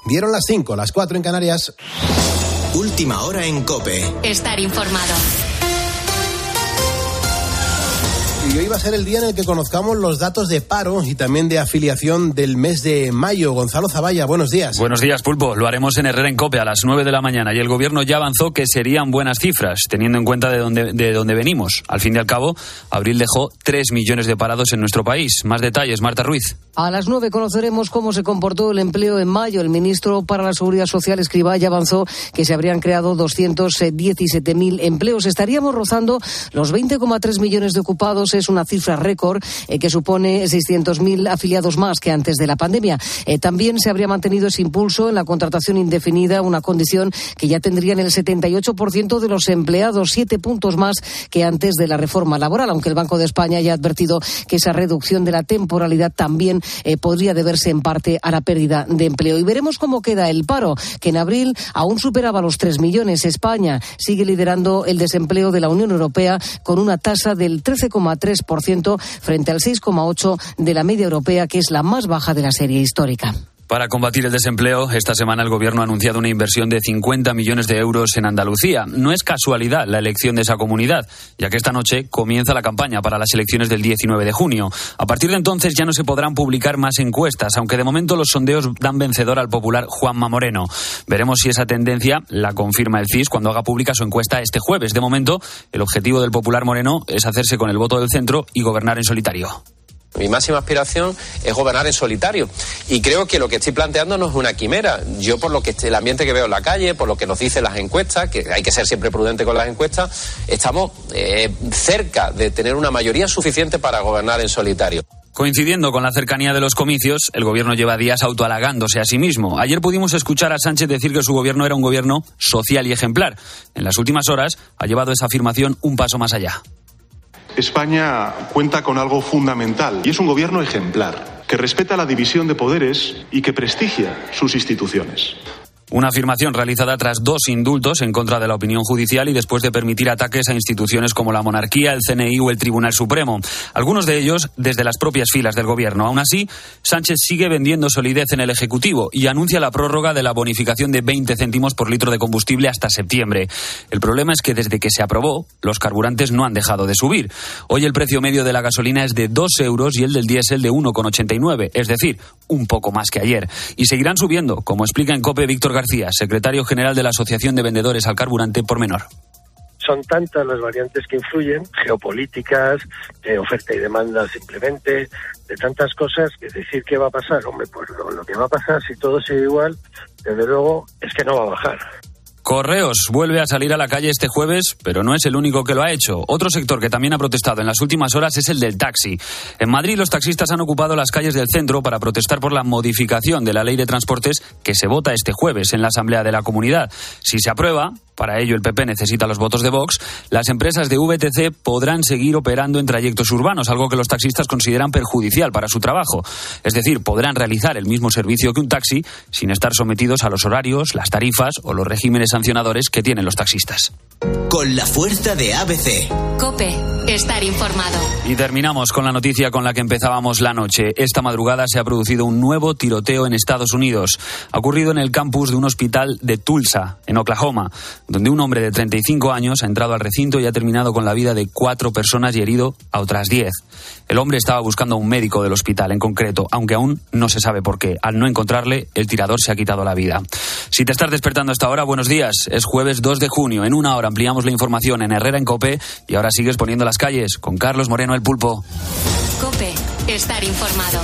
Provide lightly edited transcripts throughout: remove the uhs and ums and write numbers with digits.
Dieron las 5, las 4 en Canarias. Última hora en COPE. Estar informado. Y hoy va a ser el día en el que conozcamos los datos de paro y también de afiliación del mes de mayo. Gonzalo Zavalla, buenos días. Buenos días, Pulpo. Lo haremos en Herrera en COPE a las 9 de la mañana y el gobierno ya avanzó que serían buenas cifras, teniendo en cuenta de dónde venimos. Al fin y al cabo, abril dejó 3 millones de parados en nuestro país. Más detalles, Marta Ruiz. A las 9 conoceremos cómo se comportó el empleo en mayo. El ministro para la Seguridad Social, Escrivá, ya avanzó que se habrían creado 217.000 empleos. Estaríamos rozando los 20,3 millones de ocupados. Es una cifra récord que supone 600.000 afiliados más que antes de la pandemia. También se habría mantenido ese impulso en la contratación indefinida, una condición que ya tendrían el 78% de los empleados, 7 puntos más que antes de la reforma laboral, aunque el Banco de España ya ha advertido que esa reducción de la temporalidad también podría deberse en parte a la pérdida de empleo. Y veremos cómo queda el paro, que en abril aún superaba los 3 millones. España sigue liderando el desempleo de la Unión Europea con una tasa del 13,3% frente al 6,8% de la media europea, que es la más baja de la serie histórica. Para combatir el desempleo, esta semana el Gobierno ha anunciado una inversión de 50 millones de euros en Andalucía. No es casualidad la elección de esa comunidad, ya que esta noche comienza la campaña para las elecciones del 19 de junio. A partir de entonces ya no se podrán publicar más encuestas, aunque de momento los sondeos dan vencedor al popular Juanma Moreno. Veremos si esa tendencia la confirma el CIS cuando haga pública su encuesta este jueves. De momento, el objetivo del popular Moreno es hacerse con el voto del centro y gobernar en solitario. Mi máxima aspiración es gobernar en solitario y creo que lo que estoy planteando no es una quimera. Yo, por lo que el ambiente que veo en la calle, por lo que nos dicen las encuestas, que hay que ser siempre prudente con las encuestas, estamos cerca de tener una mayoría suficiente para gobernar en solitario. Coincidiendo con la cercanía de los comicios, el gobierno lleva días autohalagándose a sí mismo. Ayer pudimos escuchar a Sánchez decir que su gobierno era un gobierno social y ejemplar. En las últimas horas ha llevado esa afirmación un paso más allá. España cuenta con algo fundamental y es un gobierno ejemplar, que respeta la división de poderes y que prestigia sus instituciones. Una afirmación realizada tras 2 indultos en contra de la opinión judicial y después de permitir ataques a instituciones como la monarquía, el CNI o el Tribunal Supremo. Algunos de ellos desde las propias filas del gobierno. Aún así, Sánchez sigue vendiendo solidez en el Ejecutivo y anuncia la prórroga de la bonificación de 20 céntimos por litro de combustible hasta septiembre. El problema es que desde que se aprobó, los carburantes no han dejado de subir. Hoy el precio medio de la gasolina es de 2 euros y el del diésel de 1,89, es decir, un poco más que ayer. Y seguirán subiendo, como explica en COPE Víctor García, secretario general de la Asociación de Vendedores al Carburante Pormenor. Son tantas las variantes que influyen, geopolíticas, oferta y demanda simplemente, de tantas cosas, que decir qué va a pasar. Hombre, pues lo que va a pasar, si todo sigue igual, desde luego es que no va a bajar. Correos vuelve a salir a la calle este jueves, pero no es el único que lo ha hecho. Otro sector que también ha protestado en las últimas horas es el del taxi. En Madrid, los taxistas han ocupado las calles del centro para protestar por la modificación de la ley de transportes que se vota este jueves en la Asamblea de la Comunidad. Si se aprueba, para ello el PP necesita los votos de Vox, las empresas de VTC podrán seguir operando en trayectos urbanos, algo que los taxistas consideran perjudicial para su trabajo. Es decir, podrán realizar el mismo servicio que un taxi sin estar sometidos a los horarios, las tarifas o los regímenes sancionadores que tienen los taxistas. Con la fuerza de ABC. COPE, estar informado. Y terminamos con la noticia con la que empezábamos la noche. Esta madrugada se ha producido un nuevo tiroteo en Estados Unidos. Ha ocurrido en el campus de un hospital de Tulsa, en Oklahoma, donde un hombre de 35 años ha entrado al recinto y ha terminado con la vida de 4 personas y herido a otras 10. El hombre estaba buscando a un médico del hospital en concreto, aunque aún no se sabe por qué. Al no encontrarle, el tirador se ha quitado la vida. Si te estás despertando a esta hora, buenos días. Es jueves 2 de junio. En una hora ampliamos la información en Herrera en COPE y ahora sigues poniendo las calles con Carlos Moreno el Pulpo. COPE, estar informado.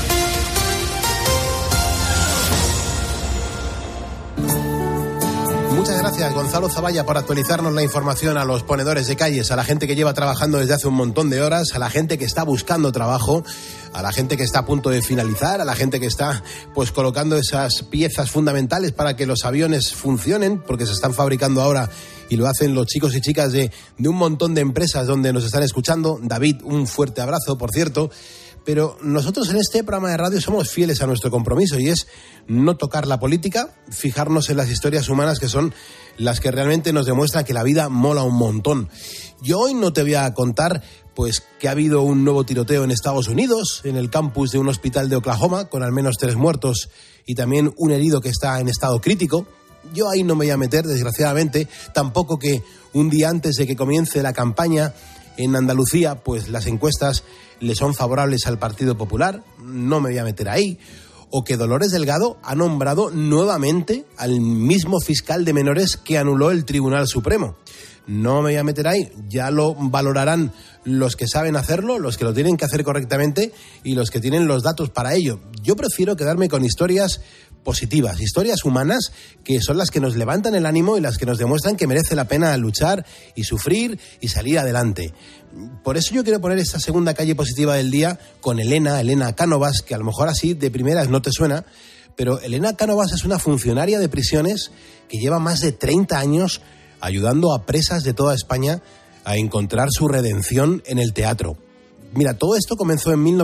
Muchas gracias, Gonzalo Zavalla, por actualizarnos la información a los ponedores de calles, a la gente que lleva trabajando desde hace un montón de horas, a la gente que está buscando trabajo, a la gente que está a punto de finalizar, a la gente que está pues colocando esas piezas fundamentales para que los aviones funcionen, porque se están fabricando ahora y lo hacen los chicos y chicas de un montón de empresas donde nos están escuchando. David, un fuerte abrazo, por cierto. Pero nosotros en este programa de radio somos fieles a nuestro compromiso y es no tocar la política, fijarnos en las historias humanas que son las que realmente nos demuestran que la vida mola un montón. Yo hoy no te voy a contar pues que ha habido un nuevo tiroteo en Estados Unidos, en el campus de un hospital de Oklahoma, con al menos 3 muertos y también un herido que está en estado crítico. Yo ahí no me voy a meter, desgraciadamente. Tampoco que un día antes de que comience la campaña en Andalucía, pues las encuestas le son favorables al Partido Popular. No me voy a meter ahí. O que Dolores Delgado ha nombrado nuevamente al mismo fiscal de menores que anuló el Tribunal Supremo. No me voy a meter ahí. Ya lo valorarán los que saben hacerlo, los que lo tienen que hacer correctamente y los que tienen los datos para ello. Yo prefiero quedarme con historias positivas, historias humanas que son las que nos levantan el ánimo y las que nos demuestran que merece la pena luchar y sufrir y salir adelante. Por eso yo quiero poner esta segunda calle positiva del día con Elena Cánovas, que a lo mejor así de primeras no te suena, pero Elena Cánovas es una funcionaria de prisiones que lleva más de 30 años ayudando a presas de toda España a encontrar su redención en el teatro. Mira, todo esto comenzó en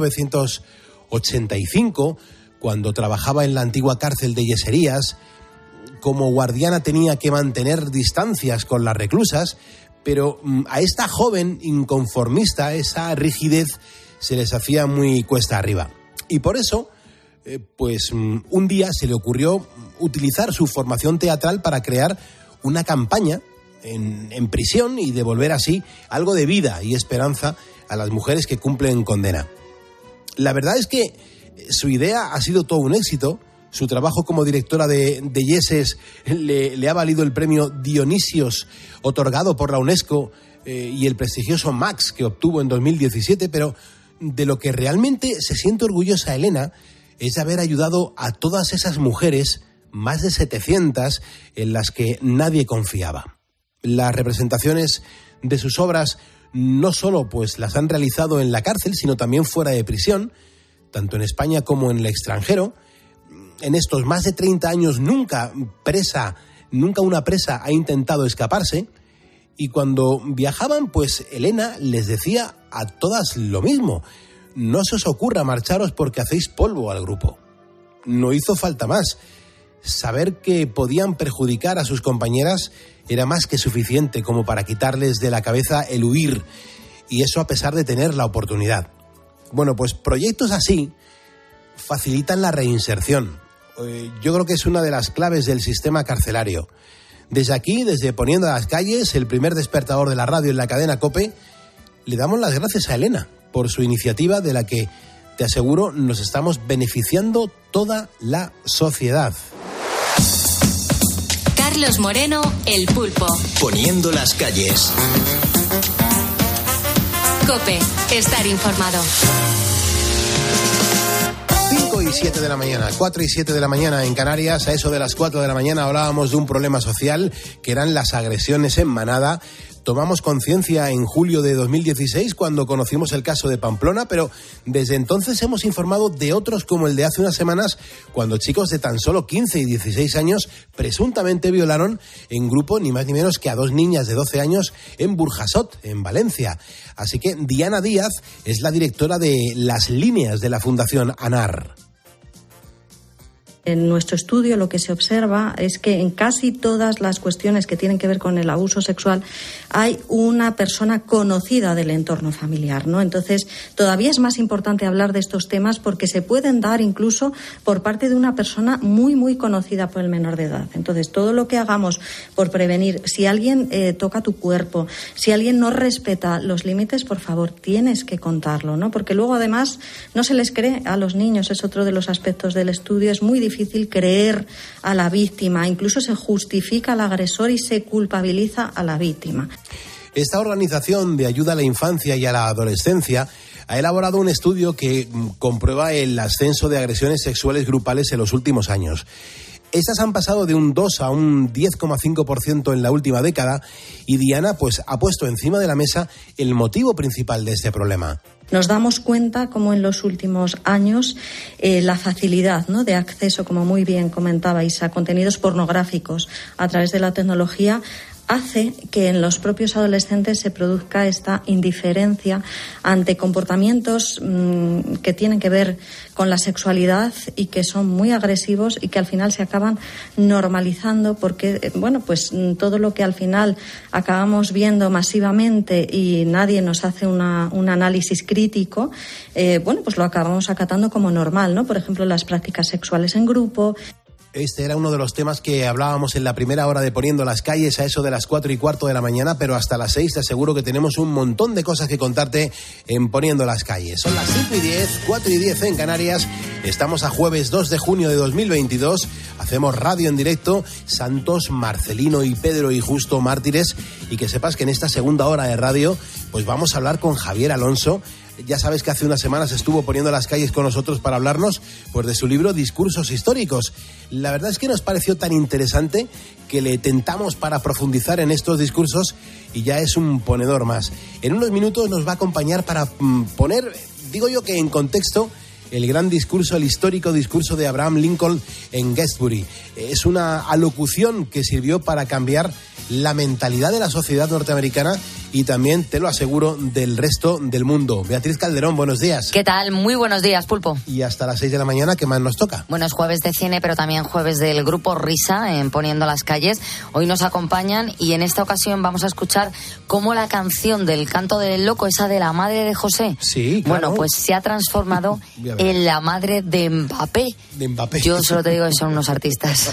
1985, cuando trabajaba en la antigua cárcel de Yeserías. Como guardiana tenía que mantener distancias con las reclusas, pero a esta joven inconformista esa rigidez se les hacía muy cuesta arriba. Y por eso, un día se le ocurrió utilizar su formación teatral para crear una campaña en prisión y devolver así algo de vida y esperanza a las mujeres que cumplen condena. La verdad es que su idea ha sido todo un éxito. Su trabajo como directora de Yeses le ha valido el premio Dionisios otorgado por la UNESCO y el prestigioso Max que obtuvo en 2017, pero de lo que realmente se siente orgullosa Elena es de haber ayudado a todas esas mujeres, más de 700, en las que nadie confiaba. Las representaciones de sus obras no solo pues las han realizado en la cárcel, sino también fuera de prisión, tanto en España como en el extranjero. En estos más de 30 años nunca una presa ha intentado escaparse, y cuando viajaban, pues Elena les decía a todas lo mismo: no se os ocurra marcharos porque hacéis polvo al grupo. No hizo falta más. Saber que podían perjudicar a sus compañeras era más que suficiente como para quitarles de la cabeza el huir, y eso a pesar de tener la oportunidad. Bueno, pues proyectos así facilitan la reinserción. Yo creo que es una de las claves del sistema carcelario. Desde aquí, desde Poniendo a las Calles, el primer despertador de la radio en la cadena COPE, le damos las gracias a Elena por su iniciativa, de la que, te aseguro, nos estamos beneficiando toda la sociedad. Carlos Moreno, El Pulpo. Poniendo las calles. COPE, estar informado. 5 y 7 de la mañana, 4 y 7 de la mañana en Canarias. A eso de las 4 de la mañana hablábamos de un problema social que eran las agresiones en manada. Tomamos conciencia en julio de 2016 cuando conocimos el caso de Pamplona, pero desde entonces hemos informado de otros, como el de hace unas semanas, cuando chicos de tan solo 15 y 16 años presuntamente violaron en grupo ni más ni menos que a 2 niñas de 12 años en Burjasot, en Valencia. Así que Diana Díaz es la directora de las líneas de la Fundación ANAR. En nuestro estudio lo que se observa es que en casi todas las cuestiones que tienen que ver con el abuso sexual hay una persona conocida del entorno familiar, ¿no? Entonces, todavía es más importante hablar de estos temas porque se pueden dar incluso por parte de una persona muy, muy conocida por el menor de edad. Entonces, todo lo que hagamos por prevenir, si alguien toca tu cuerpo, si alguien no respeta los límites, por favor, tienes que contarlo, ¿no? Porque luego, además, no se les cree a los niños, es otro de los aspectos del estudio. Es muy difícil creer a la víctima, incluso se justifica al agresor y se culpabiliza a la víctima. Esta organización de ayuda a la infancia y a la adolescencia ha elaborado un estudio que comprueba el ascenso de agresiones sexuales grupales en los últimos años. Estas han pasado de un 2 a un 10,5% en la última década, y Diana pues ha puesto encima de la mesa el motivo principal de este problema. Nos damos cuenta como en los últimos años la facilidad, ¿no?, de acceso, como muy bien comentabais, a contenidos pornográficos a través de la tecnología hace que en los propios adolescentes se produzca esta indiferencia ante comportamientos que tienen que ver con la sexualidad y que son muy agresivos y que al final se acaban normalizando porque, pues todo lo que al final acabamos viendo masivamente y nadie nos hace un análisis crítico, pues lo acabamos acatando como normal, ¿no? Por ejemplo, las prácticas sexuales en grupo. Este era uno de los temas que hablábamos en la primera hora de Poniendo las Calles, a eso de las 4:15 de la mañana, pero hasta las 6 te aseguro que tenemos un montón de cosas que contarte en Poniendo las Calles. Son las 5:10, 4:10 en Canarias. Estamos a jueves 2 de junio de 2022. Hacemos radio en directo. Santos, Marcelino y Pedro y Justo mártires. Y que sepas que en esta segunda hora de radio, pues vamos a hablar con Javier Alonso. Ya sabes que hace unas semanas estuvo Poniendo las Calles con nosotros para hablarnos pues de su libro Discursos históricos. La verdad es que nos pareció tan interesante que le tentamos para profundizar en estos discursos y ya es un ponedor más. En unos minutos nos va a acompañar para poner, digo yo que en contexto, el gran discurso, el histórico discurso de Abraham Lincoln en Gettysburg. Es una alocución que sirvió para cambiar la mentalidad de la sociedad norteamericana y también, te lo aseguro, del resto del mundo. Beatriz Calderón, buenos días. ¿Qué tal? Muy buenos días, Pulpo. Y hasta las 6 de la mañana, ¿qué más nos toca? Bueno, es jueves de cine, pero también jueves del grupo Risa en Poniendo las Calles. Hoy nos acompañan y en esta ocasión vamos a escuchar cómo la canción del Canto del Loco, esa de la madre de José, sí, claro. Bueno, pues se ha transformado en la madre de Mbappé. De Mbappé. Yo solo te digo que son unos artistas.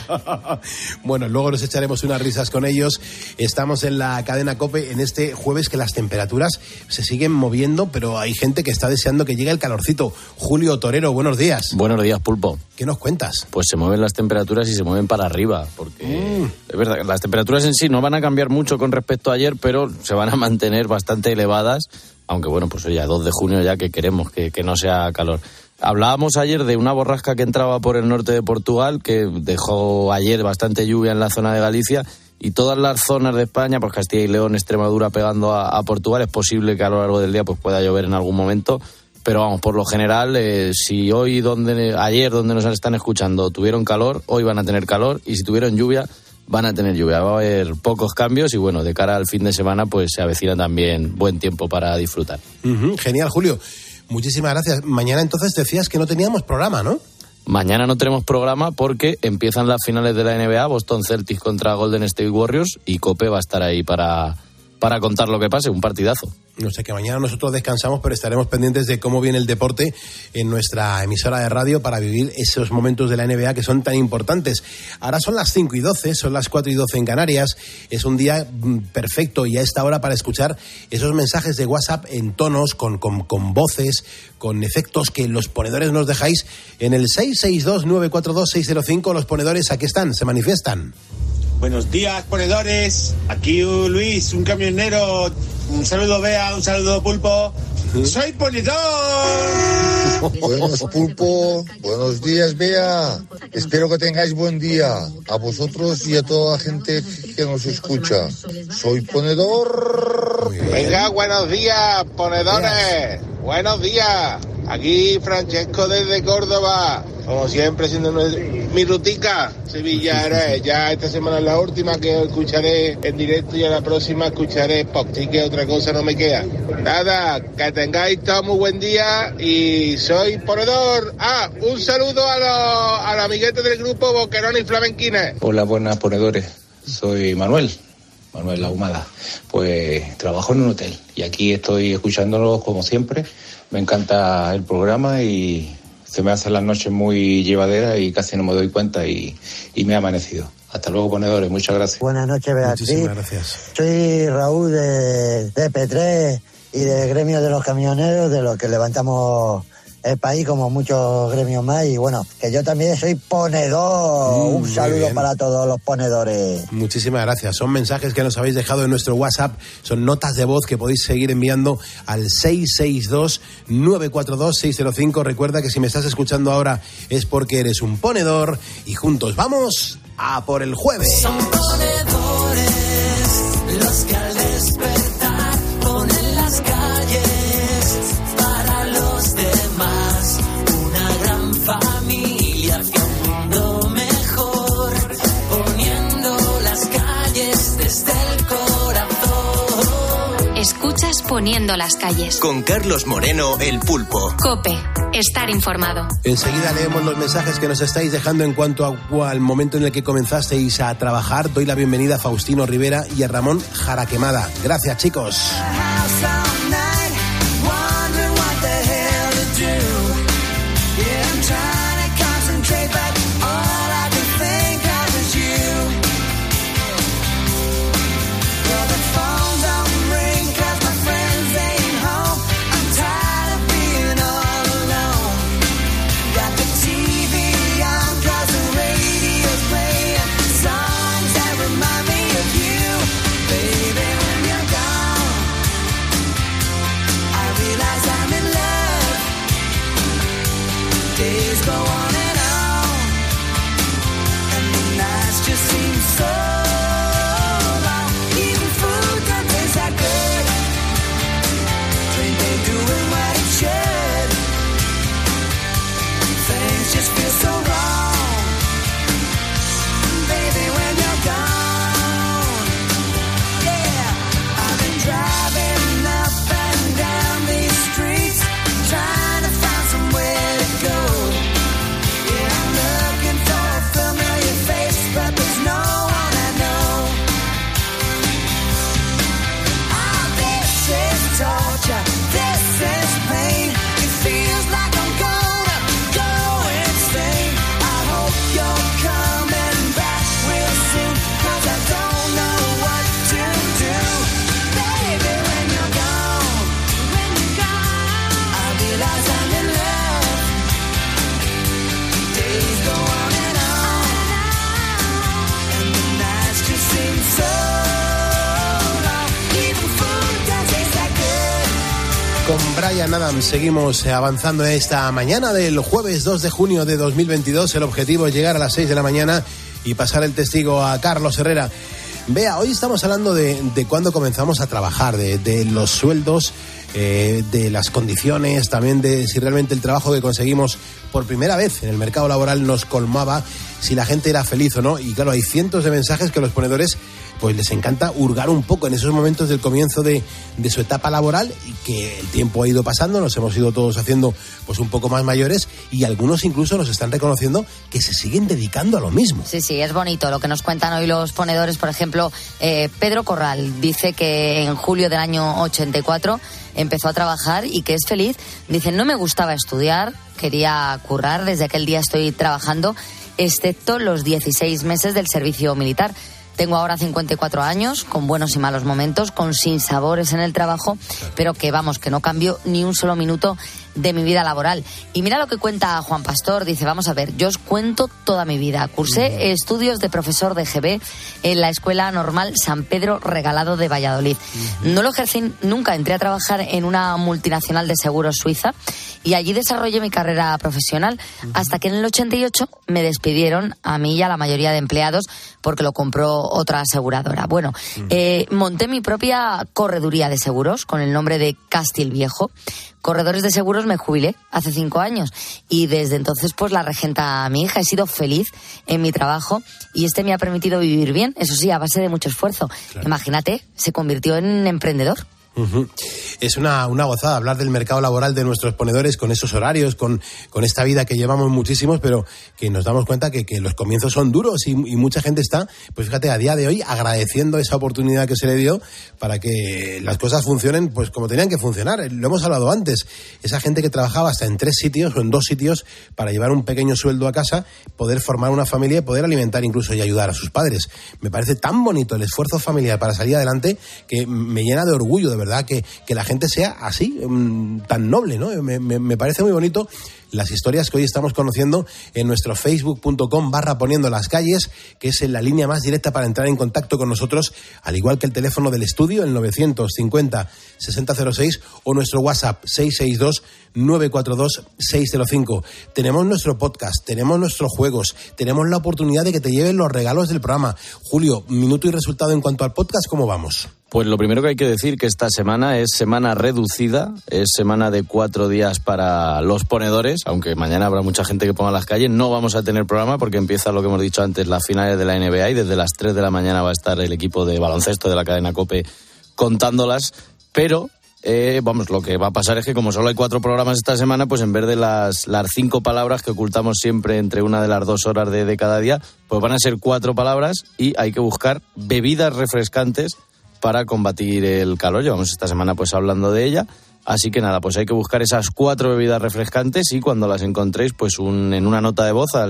Bueno, luego nos echaremos unas risas con ellos. Estamos en la cadena COPE en este jueves que las temperaturas se siguen moviendo, pero hay gente que está deseando que llegue el calorcito. Julio Torero, buenos días. Buenos días, Pulpo. ¿Qué nos cuentas? Pues se mueven las temperaturas y se mueven para arriba, porque es verdad, las temperaturas en sí no van a cambiar mucho con respecto a ayer, pero se van a mantener bastante elevadas, aunque bueno, pues ya 2 de junio ya que queremos que no sea calor. Hablábamos ayer de una borrasca que entraba por el norte de Portugal, que dejó ayer bastante lluvia en la zona de Galicia, y todas las zonas de España, pues Castilla y León, Extremadura pegando a Portugal. Es posible que a lo largo del día pues pueda llover en algún momento, pero vamos, por lo general, si ayer donde nos están escuchando tuvieron calor, hoy van a tener calor, y si tuvieron lluvia, van a tener lluvia. Va a haber pocos cambios y bueno, de cara al fin de semana pues se avecina también buen tiempo para disfrutar. Genial, Julio. Muchísimas gracias. Mañana entonces decías que no teníamos programa, ¿no? Mañana no tenemos programa porque empiezan las finales de la NBA, Boston Celtics contra Golden State Warriors, y COPE va a estar ahí para contar lo que pase, un partidazo. No sé, que mañana nosotros descansamos, pero estaremos pendientes de cómo viene el deporte en nuestra emisora de radio para vivir esos momentos de la NBA que son tan importantes. Ahora son las 5:12, son las 4:12 en Canarias. Es un día perfecto y a esta hora para escuchar esos mensajes de WhatsApp en tonos, con voces, con efectos que los ponedores nos dejáis en el 662-942-605. Los ponedores aquí están, se manifiestan. Buenos días, ponedores. Aquí Luis, un camionero. Un saludo, Bea, un saludo, Pulpo. ¡Soy ponedor! Buenos, Pulpo. Buenos días, Bea. Espero que tengáis buen día. A vosotros y a toda la gente que nos escucha. Soy ponedor. Venga, buenos días, ponedores. Buenos días. Aquí Francesco desde Córdoba. Como siempre, siendo mi rutica, Sevilla. Ya esta semana es la última que escucharé en directo y a la próxima escucharé podcast, que otra cosa no me queda. Nada, que tengáis todo muy buen día y soy ponedor. Un saludo a los amiguetes del grupo Boquerón y Flamenquines. Hola, buenas ponedores. Soy Manuel Ahumada. Pues trabajo en un hotel y aquí estoy escuchándolos como siempre. Me encanta el programa y se me hacen las noches muy llevaderas y casi no me doy cuenta y me ha amanecido. Hasta luego, ponedores. Muchas gracias. Buenas noches, Beatriz. Muchísimas gracias. Soy Raúl de P3 y del gremio de los camioneros, de los que levantamos el país como muchos gremios más, y bueno, que yo también soy ponedor. Un saludo para todos los ponedores. Muchísimas gracias. Son mensajes que nos habéis dejado en nuestro WhatsApp, son notas de voz que podéis seguir enviando al 662-942-605. Recuerda que si me estás escuchando ahora es porque eres un ponedor y juntos vamos a por el jueves. Son ponedores los que al despertar ponen las calles para los demás, una gran familia hacia un mundo mejor, poniendo las calles desde el corazón. poniendo las calles. Con Carlos Moreno, el Pulpo. COPE. Estar informado. Enseguida leemos los mensajes que nos estáis dejando en cuanto al momento en el que comenzasteis a trabajar. Doy la bienvenida a Faustino Rivera y a Ramón Jaraquemada. Gracias, chicos. Con Bryan Adams seguimos avanzando esta mañana del jueves 2 de junio de 2022. El objetivo es llegar a las 6 de la mañana y pasar el testigo a Carlos Herrera. Vea, hoy estamos hablando de cuándo comenzamos a trabajar, de los sueldos, de las condiciones, también de si realmente el trabajo que conseguimos por primera vez en el mercado laboral nos colmaba, si la gente era feliz o no. Y claro, hay cientos de mensajes que los ponedores pues les encanta hurgar un poco en esos momentos del comienzo de su etapa laboral, y que el tiempo ha ido pasando, nos hemos ido todos haciendo pues un poco más mayores, y algunos incluso nos están reconociendo que se siguen dedicando a lo mismo. Sí, es bonito lo que nos cuentan hoy los ponedores. Por ejemplo, Pedro Corral dice que en julio del año 84 empezó a trabajar y que es feliz. Dice, no me gustaba estudiar, quería currar, desde aquel día estoy trabajando, excepto los 16 meses del servicio militar. Tengo ahora 54 años, con buenos y malos momentos, con sinsabores en el trabajo, pero que vamos, que no cambio ni un solo minuto de mi vida laboral. Y mira lo que cuenta Juan Pastor, dice, vamos a ver, yo os cuento toda mi vida. Cursé estudios de profesor de GB en la Escuela Normal San Pedro Regalado de Valladolid. No lo ejercí nunca, entré a trabajar en una multinacional de seguros suiza y allí desarrollé mi carrera profesional hasta que en el 88 me despidieron a mí y a la mayoría de empleados porque lo compró otra aseguradora. Bueno, monté mi propia correduría de seguros con el nombre de Castil Viejo. Corredores de seguros me jubilé hace 5 años y desde entonces pues la regenta a mi hija. He sido feliz en mi trabajo y me ha permitido vivir bien, eso sí, a base de mucho esfuerzo. Claro. Imagínate, se convirtió en emprendedor. Es una gozada hablar del mercado laboral de nuestros ponedores con esos horarios, con esta vida que llevamos muchísimos, pero que nos damos cuenta que los comienzos son duros y mucha gente está, pues fíjate, a día de hoy agradeciendo esa oportunidad que se le dio para que las cosas funcionen pues como tenían que funcionar. Lo hemos hablado antes, esa gente que trabajaba hasta en 3 sitios o en 2 sitios para llevar un pequeño sueldo a casa, poder formar una familia y poder alimentar incluso y ayudar a sus padres. Me parece tan bonito el esfuerzo familiar para salir adelante que me llena de orgullo, de verdad, que la gente sea así, tan noble, ¿no? Me parece muy bonito las historias que hoy estamos conociendo en nuestro facebook.com/poniendo las calles, que es la línea más directa para entrar en contacto con nosotros, al igual que el teléfono del estudio, el 950-6006, o nuestro WhatsApp 662-942-605. Tenemos nuestro podcast, tenemos nuestros juegos, tenemos la oportunidad de que te lleven los regalos del programa. Julio, minuto y resultado en cuanto al podcast, ¿cómo vamos? Pues lo primero que hay que decir que esta semana es semana reducida, es semana de 4 días para los ponedores, aunque mañana habrá mucha gente que ponga las calles. No vamos a tener programa porque empieza lo que hemos dicho antes, las finales de la NBA, y desde las 3 de la mañana va a estar el equipo de baloncesto de la cadena COPE contándolas, pero Lo que va a pasar es que como solo hay 4 programas esta semana, pues en vez de las 5 palabras que ocultamos siempre entre una de las 2 horas de cada día, pues van a ser 4 palabras y hay que buscar bebidas refrescantes para combatir el calor. Llevamos esta semana pues hablando de ella. Así que nada, pues hay que buscar esas 4 bebidas refrescantes y cuando las encontréis, pues en una nota de voz al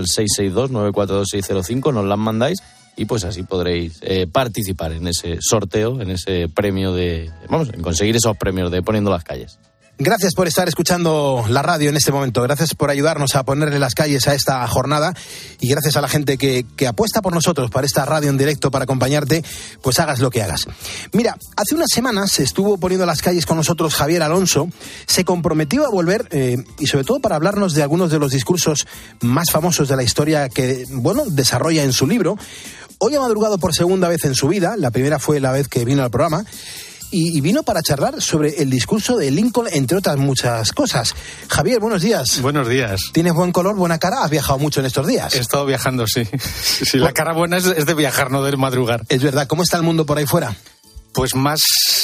662-942-605 nos las mandáis y pues así podréis participar en ese sorteo, en ese premio en conseguir esos premios de Poniendo las Calles. Gracias por estar escuchando la radio en este momento. Gracias por ayudarnos a ponerle las calles a esta jornada y gracias a la gente que apuesta por nosotros, para esta radio en directo, para acompañarte, pues hagas lo que hagas. Mira, hace unas semanas estuvo poniendo las calles con nosotros Javier Alonso. Se comprometió a volver y sobre todo para hablarnos de algunos de los discursos más famosos de la historia que, desarrolla en su libro. Hoy ha madrugado por segunda vez en su vida. La primera fue la vez que vino al programa. Y vino para charlar sobre el discurso de Lincoln, entre otras muchas cosas. Javier, buenos días. Buenos días. ¿Tienes buen color, buena cara? ¿Has viajado mucho en estos días? He estado viajando, sí. Sí, la cara buena es de viajar, no de madrugar. Es verdad. ¿Cómo está el mundo por ahí fuera? Pues más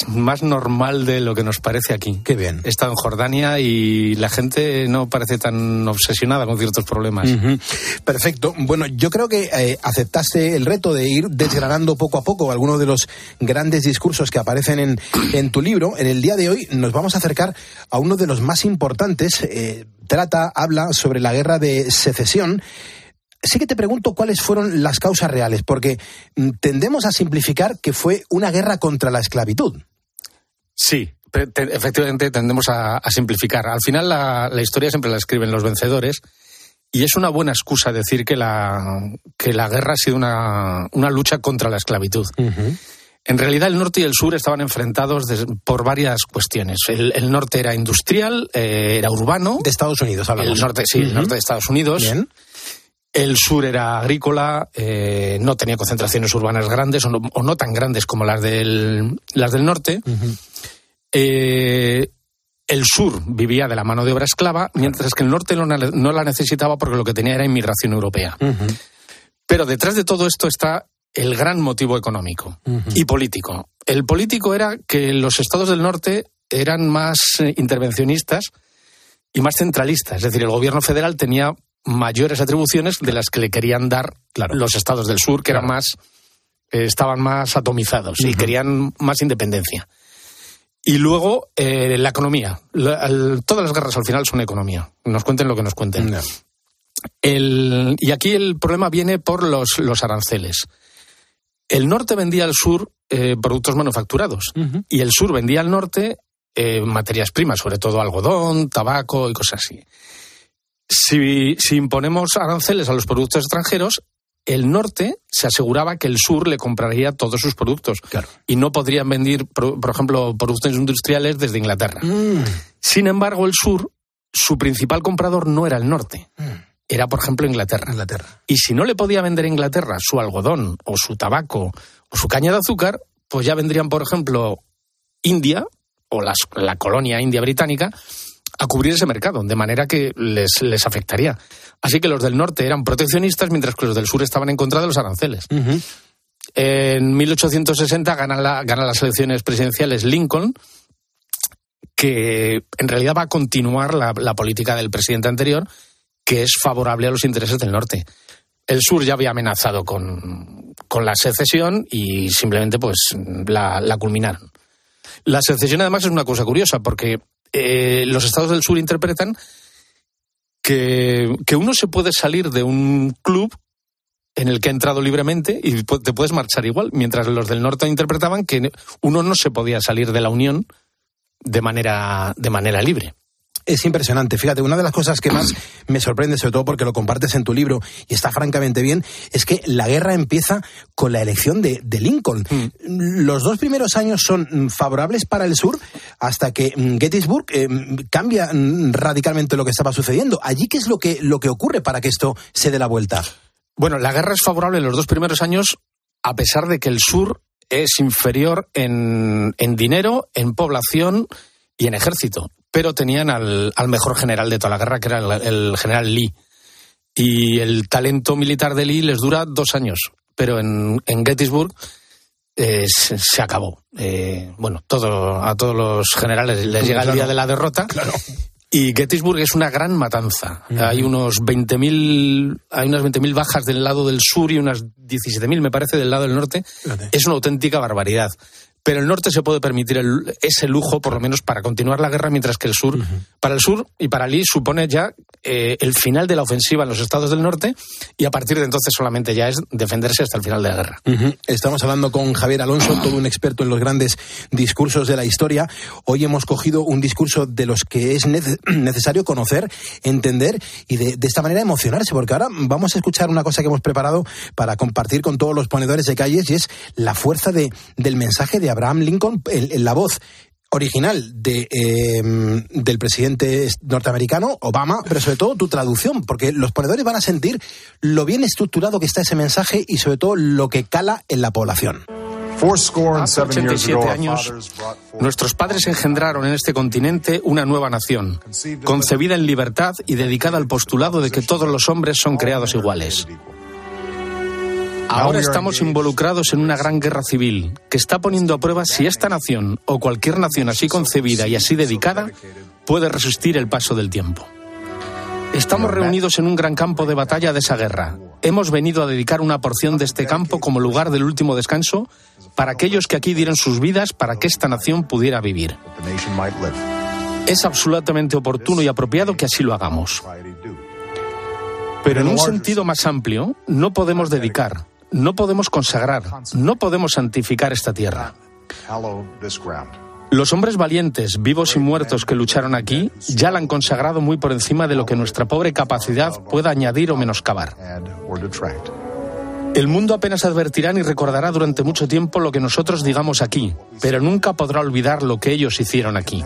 normal de lo que nos parece aquí. Qué bien. He estado en Jordania y la gente no parece tan obsesionada con ciertos problemas. Uh-huh. Perfecto. Bueno, yo creo que aceptaste el reto de ir desgranando poco a poco algunos de los grandes discursos que aparecen en tu libro. En el día de hoy nos vamos a acercar a uno de los más importantes. Habla sobre la guerra de secesión. Sí que te pregunto cuáles fueron las causas reales, porque tendemos a simplificar que fue una guerra contra la esclavitud. Sí, efectivamente tendemos a simplificar. Al final la historia siempre la escriben los vencedores y es una buena excusa decir que la guerra ha sido una lucha contra la esclavitud. Uh-huh. En realidad el norte y el sur estaban enfrentados por varias cuestiones. El norte era industrial, era urbano. De Estados Unidos hablamos. El norte de Estados Unidos. Bien. El sur era agrícola, no tenía concentraciones urbanas grandes o no tan grandes como las del norte. Uh-huh. El sur vivía de la mano de obra esclava, mientras que el norte no la necesitaba porque lo que tenía era inmigración europea. Uh-huh. Pero detrás de todo esto está el gran motivo económico y político. El político era que los estados del norte eran más intervencionistas y más centralistas. Es decir, el gobierno federal tenía mayores atribuciones de las que le querían dar los estados del sur, que eran estaban más atomizados y querían más independencia. Y luego la economía. Todas las guerras al final son economía. Nos cuenten lo que nos cuenten. No. Y aquí el problema viene por los aranceles. El norte vendía al sur productos manufacturados y el sur vendía al norte materias primas, sobre todo algodón, tabaco y cosas así. Si imponemos aranceles a los productos extranjeros, el norte se aseguraba que el sur le compraría todos sus productos. Claro. Y no podrían vender, por ejemplo, productos industriales desde Inglaterra. Sin embargo, el sur, su principal comprador no era el norte. Era, por ejemplo, Inglaterra. Y si no le podía vender a Inglaterra su algodón o su tabaco o su caña de azúcar, pues ya vendrían, por ejemplo, India o la colonia india británica a cubrir ese mercado, de manera que les afectaría. Así que los del norte eran proteccionistas, mientras que los del sur estaban en contra de los aranceles. Uh-huh. En 1860 gana las elecciones presidenciales Lincoln, que en realidad va a continuar la política del presidente anterior, que es favorable a los intereses del norte. El sur ya había amenazado con la secesión y simplemente pues la culminaron. La secesión además es una cosa curiosa, porque los estados del sur interpretan que uno se puede salir de un club en el que ha entrado libremente y te puedes marchar igual, mientras los del norte interpretaban que uno no se podía salir de la Unión de manera libre. Es impresionante. Fíjate, una de las cosas que más me sorprende, sobre todo porque lo compartes en tu libro y está francamente bien, es que la guerra empieza con la elección de Lincoln. Los 2 primeros años son favorables para el sur hasta que Gettysburg cambia radicalmente lo que estaba sucediendo. ¿Allí qué es lo que ocurre para que esto se dé la vuelta? Bueno, la guerra es favorable en los 2 primeros años, a pesar de que el sur es inferior en dinero, en población y en ejército. Pero tenían al mejor general de toda la guerra, que era el general Lee. Y el talento militar de Lee les dura 2 años. Pero en Gettysburg se acabó. A todos los generales les llega el día de la derrota. Claro. Y Gettysburg es una gran matanza. Hay unas 20.000 bajas del lado del sur y unas 17.000, me parece, del lado del norte. Fíjate. Es una auténtica barbaridad. Pero el norte se puede permitir ese lujo, por lo menos, para continuar la guerra, mientras que el sur, para el sur y para Lee, supone ya el final de la ofensiva en los estados del norte, y a partir de entonces solamente ya es defenderse hasta el final de la guerra. Estamos hablando con Javier Alonso, todo un experto en los grandes discursos de la historia. Hoy hemos cogido un discurso de los que es necesario conocer, entender y de esta manera emocionarse, porque ahora vamos a escuchar una cosa que hemos preparado para compartir con todos los ponedores de calles, y es la fuerza del mensaje de Abraham Lincoln, en la voz original del presidente norteamericano, Obama, pero sobre todo tu traducción, porque los ponedores van a sentir lo bien estructurado que está ese mensaje y sobre todo lo que cala en la población. Hace 87 años, nuestros padres engendraron en este continente una nueva nación, concebida en libertad y dedicada al postulado de que todos los hombres son creados iguales. Ahora estamos involucrados en una gran guerra civil que está poniendo a prueba si esta nación o cualquier nación así concebida y así dedicada puede resistir el paso del tiempo. Estamos reunidos en un gran campo de batalla de esa guerra. Hemos venido a dedicar una porción de este campo como lugar del último descanso para aquellos que aquí dieron sus vidas para que esta nación pudiera vivir. Es absolutamente oportuno y apropiado que así lo hagamos. Pero en un sentido más amplio, no podemos dedicar, no podemos consagrar, no podemos santificar esta tierra. Los hombres valientes, vivos y muertos que lucharon aquí, ya la han consagrado muy por encima de lo que nuestra pobre capacidad pueda añadir o menoscabar. El mundo apenas advertirá ni recordará durante mucho tiempo lo que nosotros digamos aquí, pero nunca podrá olvidar lo que ellos hicieron aquí.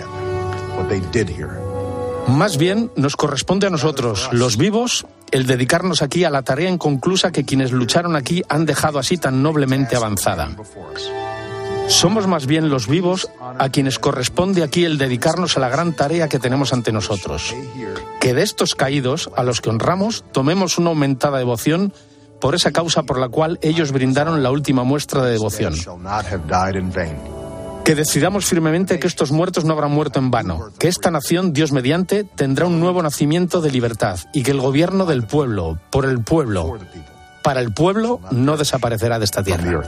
Más bien, nos corresponde a nosotros, los vivos, el dedicarnos aquí a la tarea inconclusa que quienes lucharon aquí han dejado así tan noblemente avanzada. Somos más bien los vivos a quienes corresponde aquí el dedicarnos a la gran tarea que tenemos ante nosotros. Que de estos caídos, a los que honramos, tomemos una aumentada devoción por esa causa por la cual ellos brindaron la última muestra de devoción. Que decidamos firmemente que estos muertos no habrán muerto en vano, que esta nación, Dios mediante, tendrá un nuevo nacimiento de libertad y que el gobierno del pueblo, por el pueblo, para el pueblo, no desaparecerá de esta tierra.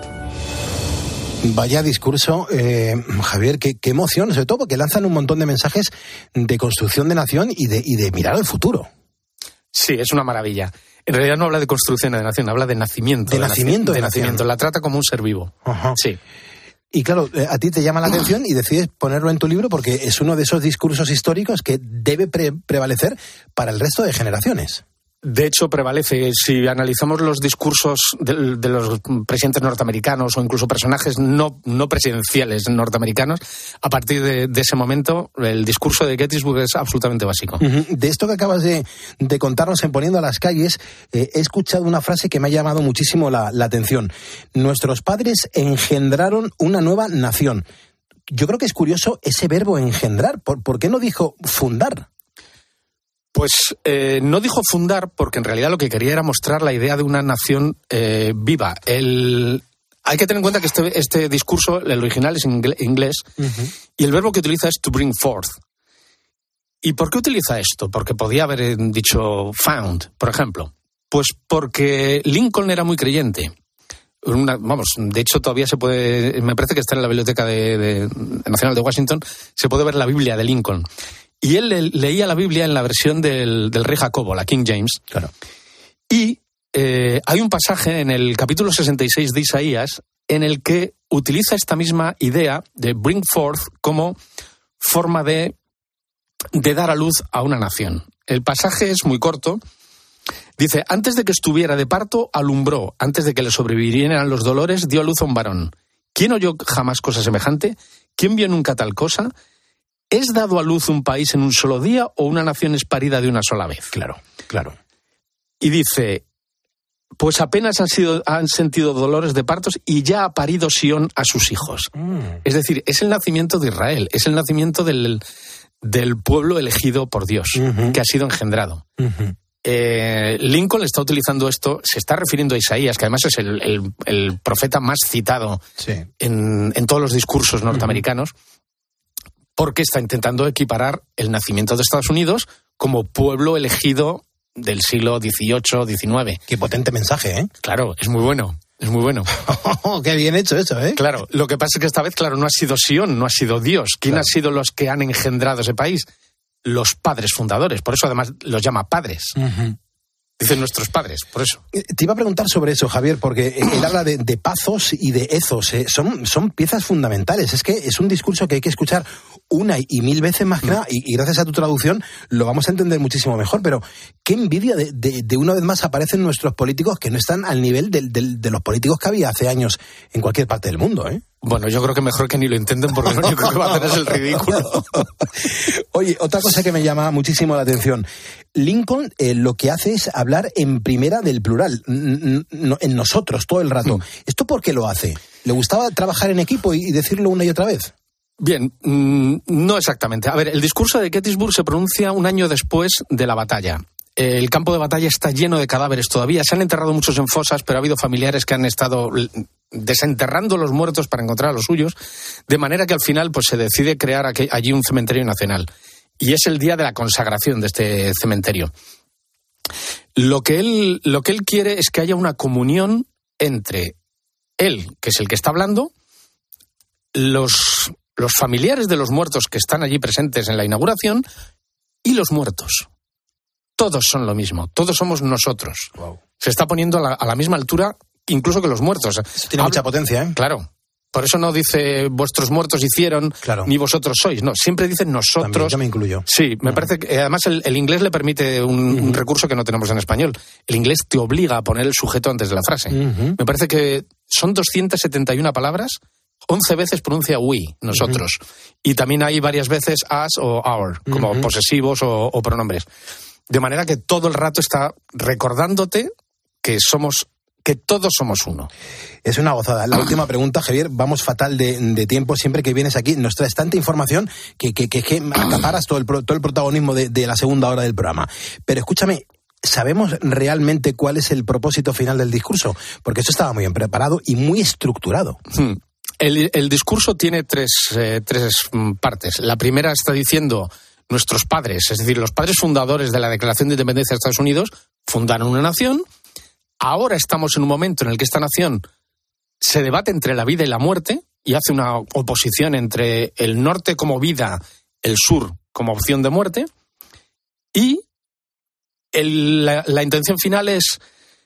Vaya discurso, Javier, qué emoción, sobre todo porque lanzan un montón de mensajes de construcción de nación y de mirar al futuro. Sí, es una maravilla. En realidad no habla de construcción de nación, habla de nacimiento. De nacimiento. La trata como un ser vivo. Ajá. Sí. Y claro, a ti te llama la atención y decides ponerlo en tu libro porque es uno de esos discursos históricos que debe prevalecer para el resto de generaciones. De hecho, prevalece. Si analizamos los discursos de los presidentes norteamericanos o incluso personajes no presidenciales norteamericanos, a partir de ese momento, el discurso de Gettysburg es absolutamente básico. De esto que acabas de contarnos en Poniendo a las calles, he escuchado una frase que me ha llamado muchísimo la atención. Nuestros padres engendraron una nueva nación. Yo creo que es curioso ese verbo engendrar. ¿Por qué no dijo fundar? Pues no dijo fundar porque en realidad lo que quería era mostrar la idea de una nación viva. Hay que tener en cuenta que este discurso, el original es inglés, y el verbo que utiliza es to bring forth. ¿Y por qué utiliza esto? Porque podía haber dicho found, por ejemplo. Pues porque Lincoln era muy creyente. De hecho todavía se puede, me parece que está en la Biblioteca Nacional de Washington, se puede ver la Biblia de Lincoln. Y él leía la Biblia en la versión del rey Jacobo, la King James. Claro. Y hay un pasaje en el capítulo 66 de Isaías en el que utiliza esta misma idea de bring forth como forma de dar a luz a una nación. El pasaje es muy corto. Dice, antes de que estuviera de parto, alumbró. Antes de que le sobrevivieran los dolores, dio a luz a un varón. ¿Quién oyó jamás cosa semejante? ¿Quién vio nunca tal cosa? ¿Es dado a luz un país en un solo día o una nación es parida de una sola vez? Claro. Y dice, pues apenas han sentido dolores de partos y ya ha parido Sión a sus hijos. Es decir, es el nacimiento de Israel, es el nacimiento del pueblo elegido por Dios, que ha sido engendrado. Lincoln está utilizando esto, se está refiriendo a Isaías, que además es el profeta más citado en todos los discursos norteamericanos, porque está intentando equiparar el nacimiento de Estados Unidos como pueblo elegido del siglo XVIII, XIX. Qué potente mensaje, ¿eh? Claro, es muy bueno. Es muy bueno. Qué bien hecho eso, ¿eh? Claro, lo que pasa es que esta vez, claro, no ha sido Sion, no ha sido Dios. ¿Quién ha sido los que han engendrado ese país? Los padres fundadores. Por eso, además, los llama padres. Dicen nuestros padres, por eso. Te iba a preguntar sobre eso, Javier, porque él habla de pazos y de ethos. Son piezas fundamentales. Es que es un discurso que hay que escuchar una y mil veces más que nada, y gracias a tu traducción lo vamos a entender muchísimo mejor. Pero qué envidia de una vez más aparecen nuestros políticos que no están al nivel de los políticos que había hace años en cualquier parte del mundo, ¿eh? Bueno, yo creo que mejor que ni lo intenten, porque lo único que va a hacer es el ridículo. Oye, otra cosa que me llama muchísimo la atención. Lincoln lo que hace es hablar en primera del plural, en nosotros, todo el rato. ¿Esto por qué lo hace? ¿Le gustaba trabajar en equipo y decirlo una y otra vez? Bien, no exactamente. A ver, el discurso de Gettysburg se pronuncia un año después de la batalla. El campo de batalla está lleno de cadáveres todavía. Se han enterrado muchos en fosas, pero ha habido familiares que han estado desenterrando los muertos para encontrar a los suyos, de manera que al final pues se decide crear allí un cementerio nacional. Y es el día de la consagración de este cementerio. Lo que él quiere es que haya una comunión entre él, que es el que está hablando, los familiares de los muertos que están allí presentes en la inauguración y los muertos. Todos son lo mismo, todos somos nosotros. Wow. Se está poniendo a la misma altura incluso que los muertos. Eso tiene mucha potencia, ¿eh? Claro. Por eso no dice vuestros muertos hicieron, ni vosotros sois. No, siempre dicen nosotros. También, yo me incluyo. Sí, me parece que además el inglés le permite un recurso que no tenemos en español. El inglés te obliga a poner el sujeto antes de la frase. Me parece que son 271 palabras, 11 veces pronuncia we, nosotros. Y también hay varias veces us o our, como posesivos o pronombres. De manera que todo el rato está recordándote que todos somos uno. Es una gozada. La última pregunta, Javier, vamos fatal de tiempo. Siempre que vienes aquí nos traes tanta información que acaparas todo el protagonismo de la segunda hora del programa. Pero escúchame, ¿sabemos realmente cuál es el propósito final del discurso? Porque eso estaba muy bien preparado y muy estructurado. El discurso tiene tres partes. La primera está diciendo nuestros padres, es decir, los padres fundadores de la Declaración de Independencia de Estados Unidos fundaron una nación. Ahora estamos en un momento en el que esta nación se debate entre la vida y la muerte y hace una oposición entre el norte como vida, el sur como opción de muerte. Y la intención final es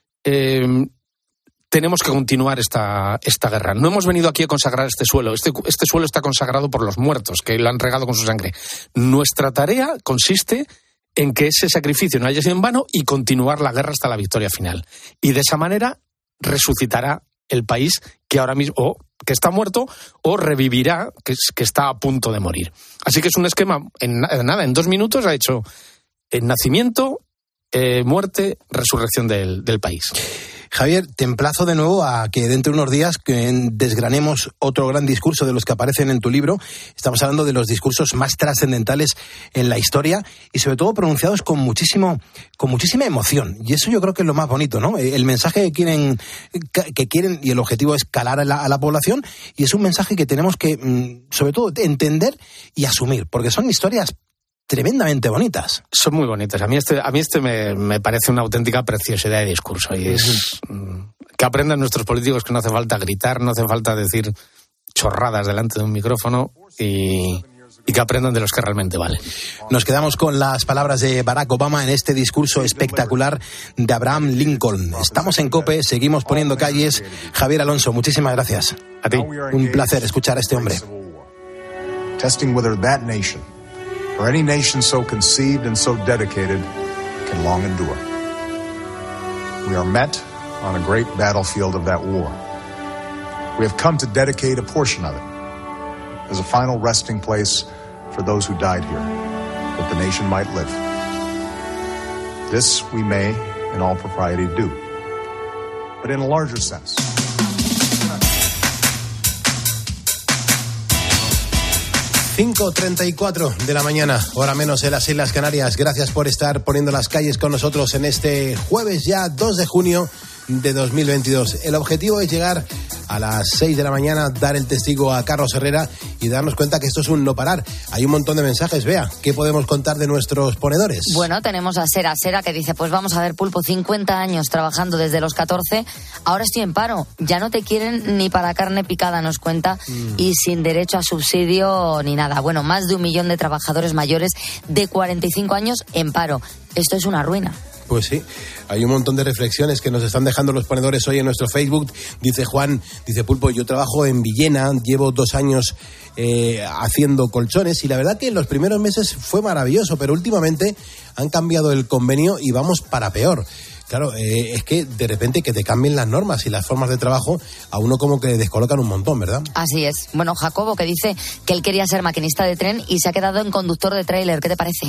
tenemos que continuar esta guerra. No hemos venido aquí a consagrar este suelo. Este suelo está consagrado por los muertos, que lo han regado con su sangre. Nuestra tarea consiste en que ese sacrificio no haya sido en vano y continuar la guerra hasta la victoria final. Y de esa manera resucitará el país que ahora mismo o que está muerto o revivirá que está a punto de morir. Así que es un esquema, en 2 minutos ha hecho el nacimiento, muerte, resurrección del país. Javier, te emplazo de nuevo a que dentro de unos días desgranemos otro gran discurso de los que aparecen en tu libro. Estamos hablando de los discursos más trascendentales en la historia y sobre todo pronunciados con muchísima emoción. Y eso yo creo que es lo más bonito, ¿no? El mensaje que quieren y el objetivo es calar a la población, y es un mensaje que tenemos que, sobre todo, entender y asumir, porque son historias tremendamente bonitas. Son muy bonitas. A mí este me parece una auténtica preciosidad de discurso. Y es que aprendan nuestros políticos que no hace falta gritar, no hace falta decir chorradas delante de un micrófono y que aprendan de los que realmente valen. Nos quedamos con las palabras de Barack Obama en este discurso espectacular de Abraham Lincoln. Estamos en COPE, seguimos poniendo calles. Javier Alonso, muchísimas gracias. A ti. Un placer escuchar a este hombre. Testing whether that nation or any nation so conceived and so dedicated can long endure. We are met on a great battlefield of that war. We have come to dedicate a portion of it as a final resting place for those who died here, that the nation might live. This we may, in all propriety, do. But in a larger sense, 5:34 de la mañana, hora menos en las Islas Canarias. Gracias por estar poniendo las calles con nosotros en este jueves ya 2 de junio de 2022. El objetivo es llegar a las 6 de la mañana, dar el testigo a Carlos Herrera y darnos cuenta que esto es un no parar. Hay un montón de mensajes, Bea. ¿Qué podemos contar de nuestros ponedores? Bueno, tenemos a Sera que dice, pues vamos a ver, Pulpo, 50 años trabajando desde los 14, ahora estoy en paro, ya no te quieren ni para carne picada, nos cuenta, y sin derecho a subsidio ni nada. Bueno, más de 1 millón de trabajadores mayores de 45 años en paro. Esto es una ruina. Pues sí, hay un montón de reflexiones que nos están dejando los ponedores hoy en nuestro Facebook. Dice Juan, dice Pulpo, yo trabajo en Villena, llevo 2 años haciendo colchones y la verdad que en los primeros meses fue maravilloso, pero últimamente han cambiado el convenio y vamos para peor. Claro, es que de repente que te cambien las normas y las formas de trabajo, a uno como que le descolocan un montón, ¿verdad? Así es. Bueno, Jacobo, que dice que él quería ser maquinista de tren y se ha quedado en conductor de tráiler. ¿Qué te parece?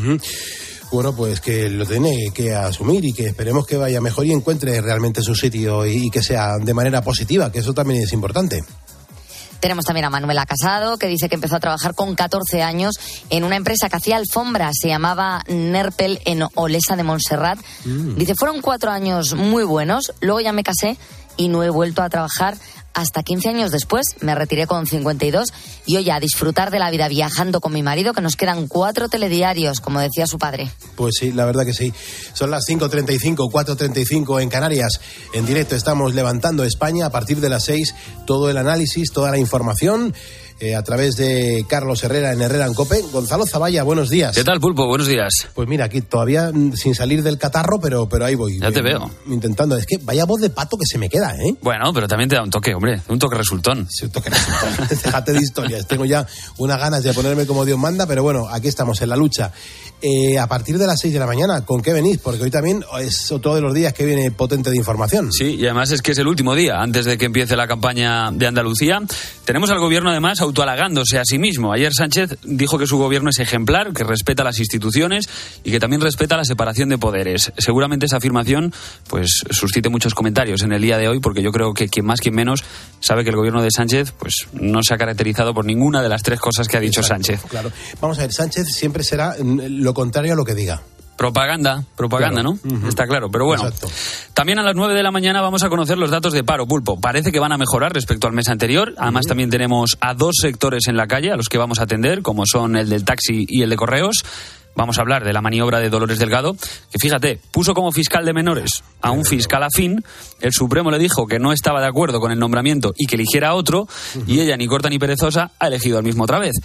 Bueno, pues que lo tiene que asumir y que esperemos que vaya mejor y encuentre realmente su sitio y que sea de manera positiva, que eso también es importante. Tenemos también a Manuela Casado, que dice que empezó a trabajar con 14 años en una empresa que hacía alfombras, se llamaba Nerpel, en Olesa de Montserrat. Dice, fueron 4 años muy buenos, luego ya me casé y no he vuelto a trabajar hasta 15 años después. Me retiré con 52 y hoy a disfrutar de la vida viajando con mi marido, que nos quedan 4 telediarios, como decía su padre. Pues sí, la verdad que sí. Son las 5:35, 4:35 en Canarias. En directo estamos levantando España a partir de las 6. Todo el análisis, toda la información a través de Carlos Herrera en Herrera en COPE. Gonzalo Zavalla, buenos días. ¿Qué tal, Pulpo? Buenos días. Pues mira, aquí todavía sin salir del catarro, pero ahí voy. Ya te veo. Intentando. Es que vaya voz de pato que se me queda, ¿eh? Bueno, pero también te da un toque, hombre. Un toque resultón. Sí, un toque resultón. Déjate de historias. Tengo ya unas ganas de ponerme como Dios manda, pero bueno, aquí estamos en la lucha. A partir de las 6 de la mañana, ¿con qué venís? Porque hoy también es otro de los días que viene potente de información. Sí, y además es que es el último día antes de que empiece la campaña de Andalucía. Tenemos al gobierno además autohalagándose a sí mismo. Ayer Sánchez dijo que su gobierno es ejemplar, que respeta las instituciones y que también respeta la separación de poderes. Seguramente esa afirmación pues suscite muchos comentarios en el día de hoy, porque yo creo que quien más, quien menos sabe que el gobierno de Sánchez pues no se ha caracterizado por ninguna de las 3 cosas que ha dicho Sánchez. Claro. Vamos a ver, Sánchez siempre será lo contrario a lo que diga. Propaganda, claro. ¿No? Está claro, pero bueno. Exacto. También a las 9 de la mañana vamos a conocer los datos de paro, Pulpo. Parece que van a mejorar respecto al mes anterior. Además, también tenemos a 2 sectores en la calle a los que vamos a atender, como son el del taxi y el de correos. Vamos a hablar de la maniobra de Dolores Delgado, que fíjate, puso como fiscal de menores a un fiscal afín. El Supremo le dijo que no estaba de acuerdo con el nombramiento y que eligiera a otro, y ella, ni corta ni perezosa, ha elegido al mismo otra vez.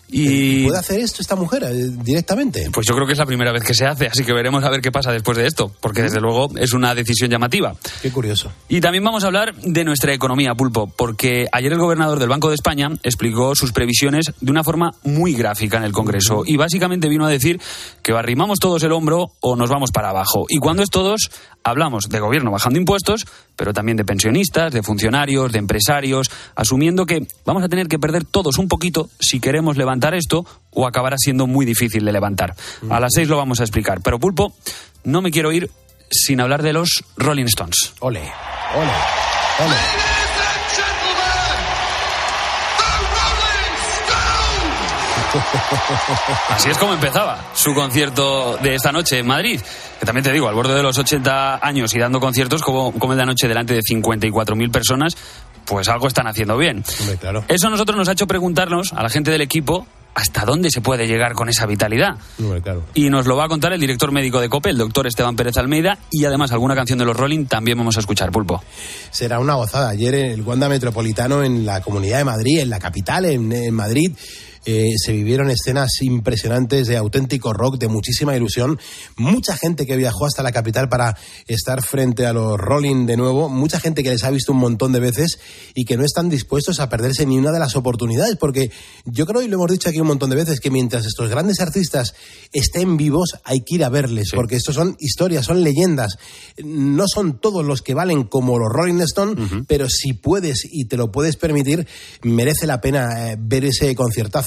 Y ¿puede hacer esto esta mujer directamente? Pues yo creo que es la primera vez que se hace, así que veremos a ver qué pasa después de esto, porque desde luego es una decisión llamativa. Qué curioso. Y también vamos a hablar de nuestra economía, Pulpo, porque ayer el gobernador del Banco de España explicó sus previsiones de una forma muy gráfica en el Congreso y básicamente vino a decir que o arrimamos todos el hombro o nos vamos para abajo. Y cuando es todos, hablamos de gobierno bajando impuestos, pero también de pensionistas, de funcionarios, de empresarios, asumiendo que vamos a tener que perder todos un poquito si queremos levantar esto, o acabará siendo muy difícil de levantar. A las 6 lo vamos a explicar. Pero, Pulpo, no me quiero ir sin hablar de los Rolling Stones. Ole, ole, ole. Así es como empezaba su concierto de esta noche en Madrid, que también te digo, al borde de los 80 años y dando conciertos como el de anoche delante de 54.000 personas, pues algo están haciendo bien. Hombre, claro. Eso a nosotros nos ha hecho preguntarnos, a la gente del equipo, hasta dónde se puede llegar con esa vitalidad. Hombre, claro. Y nos lo va a contar el director médico de COPE, el doctor Esteban Pérez Almeida, y además alguna canción de los Rolling también vamos a escuchar, Pulpo. Será una gozada. Ayer en el Wanda Metropolitano, en la Comunidad de Madrid, en la capital, en Madrid, se vivieron escenas impresionantes de auténtico rock, de muchísima ilusión. Mucha gente que viajó hasta la capital para estar frente a los Rolling de nuevo. Mucha gente que les ha visto un montón de veces y que no están dispuestos a perderse ni una de las oportunidades. Porque yo creo, y lo hemos dicho aquí un montón de veces, que mientras estos grandes artistas estén vivos hay que ir a verles. Sí. Porque estos son historias, son leyendas. No son todos los que valen como los Rolling Stones, pero si puedes y te lo puedes permitir, merece la pena ver ese conciertazo.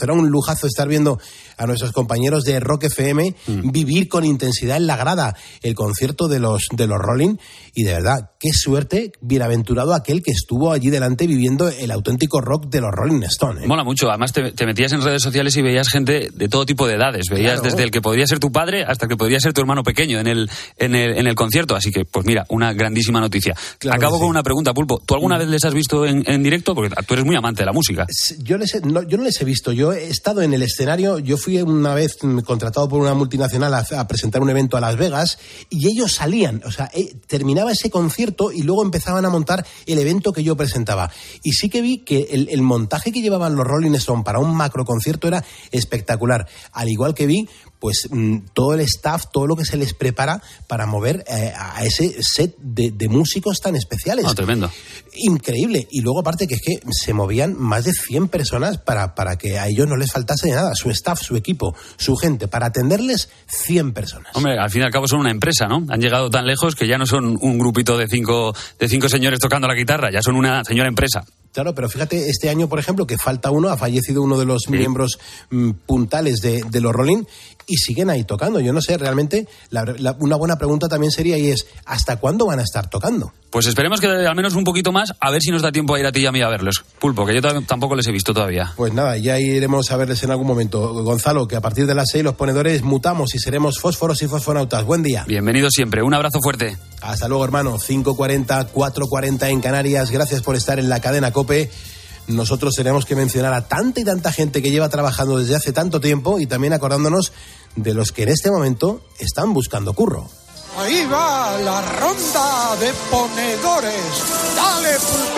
será un lujazo estar viendo a nuestros compañeros de Rock FM vivir con intensidad en la grada el concierto de los Rolling, y de verdad, qué suerte, bienaventurado aquel que estuvo allí delante viviendo el auténtico rock de los Rolling Stones. Mola mucho, además te metías en redes sociales y veías gente de todo tipo de edades, veías desde el que podría ser tu padre hasta el que podría ser tu hermano pequeño en el concierto, así que pues mira, una grandísima noticia. Acabo con una pregunta, Pulpo, ¿tú alguna vez les has visto en directo? Porque tú eres muy amante de la música. Yo no les he visto, yo he estado en el escenario, yo fui una vez contratado por una multinacional a presentar un evento a Las Vegas, y ellos salían, o sea, terminaba ese concierto y luego empezaban a montar el evento que yo presentaba. Y sí que vi que el montaje que llevaban los Rolling Stones para un macro concierto era espectacular, al igual que vi pues todo el staff, todo lo que se les prepara para mover a ese set de músicos tan especiales. Tremendo. Increíble. Y luego aparte que es que se movían más de 100 personas para que a ellos no les faltase de nada. Su staff, su equipo, su gente, para atenderles 100 personas. Hombre, al fin y al cabo son una empresa, ¿no? Han llegado tan lejos que ya no son un grupito de cinco señores tocando la guitarra, ya son una señora empresa. Claro, pero fíjate, este año, por ejemplo, que falta uno, ha fallecido uno de los miembros puntales de los Rolling, y siguen ahí tocando. Yo no sé, realmente, una buena pregunta también sería, y es, ¿hasta cuándo van a estar tocando? Pues esperemos que al menos un poquito más, a ver si nos da tiempo a ir a ti y a mí a verlos. Pulpo, que yo tampoco les he visto todavía. Pues nada, ya iremos a verles en algún momento. Gonzalo, que a partir de las 6 los ponedores mutamos y seremos fósforos y fosfonautas. Buen día. Bienvenido siempre, un abrazo fuerte. Hasta luego, hermano. 5:40, 4:40 en Canarias. Gracias por estar en la cadena COPE. Nosotros tenemos que mencionar a tanta y tanta gente que lleva trabajando desde hace tanto tiempo, y también acordándonos de los que en este momento están buscando curro. Ahí va la ronda de ponedores. ¡Dale,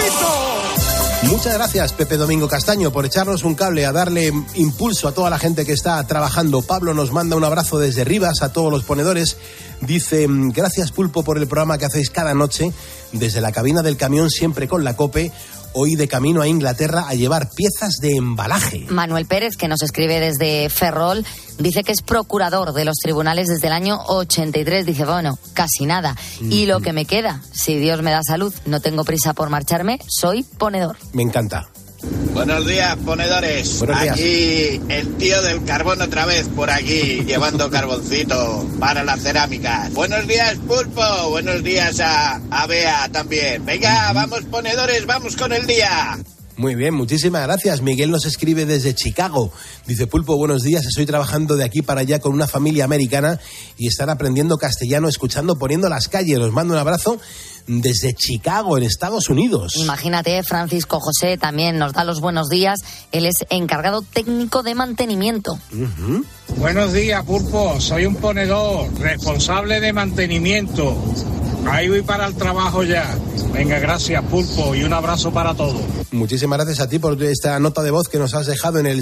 Pulpito! Muchas gracias, Pepe Domingo Castaño, por echarnos un cable, a darle impulso a toda la gente que está trabajando. Pablo nos manda un abrazo desde Rivas a todos los ponedores. Dice, gracias, Pulpo, por el programa que hacéis cada noche desde la cabina del camión, siempre con la COPE. Hoy de camino a Inglaterra a llevar piezas de embalaje. Manuel Pérez, que nos escribe desde Ferrol, dice que es procurador de los tribunales desde el año 83. Dice, bueno, casi nada. Y lo que me queda, si Dios me da salud, no tengo prisa por marcharme, soy ponedor. Me encanta. Buenos días, ponedores. Buenos días. Aquí el tío del carbón otra vez por aquí, llevando carboncito para las cerámicas. Buenos días, Pulpo. Buenos días a Bea también. Venga, vamos, ponedores, vamos con el día. Muy bien, muchísimas gracias. Miguel nos escribe desde Chicago. Dice, Pulpo, buenos días. Estoy trabajando de aquí para allá con una familia americana y están aprendiendo castellano, escuchando Poniendo las Calles. Os mando un abrazo desde Chicago, en Estados Unidos. Imagínate, Francisco José también nos da los buenos días. Él es encargado técnico de mantenimiento. Buenos días, Pulpo. Soy un ponedor, responsable de mantenimiento. Ahí voy para el trabajo ya. Venga, gracias, Pulpo, y un abrazo para todos. Muchísimas gracias a ti por esta nota de voz que nos has dejado en el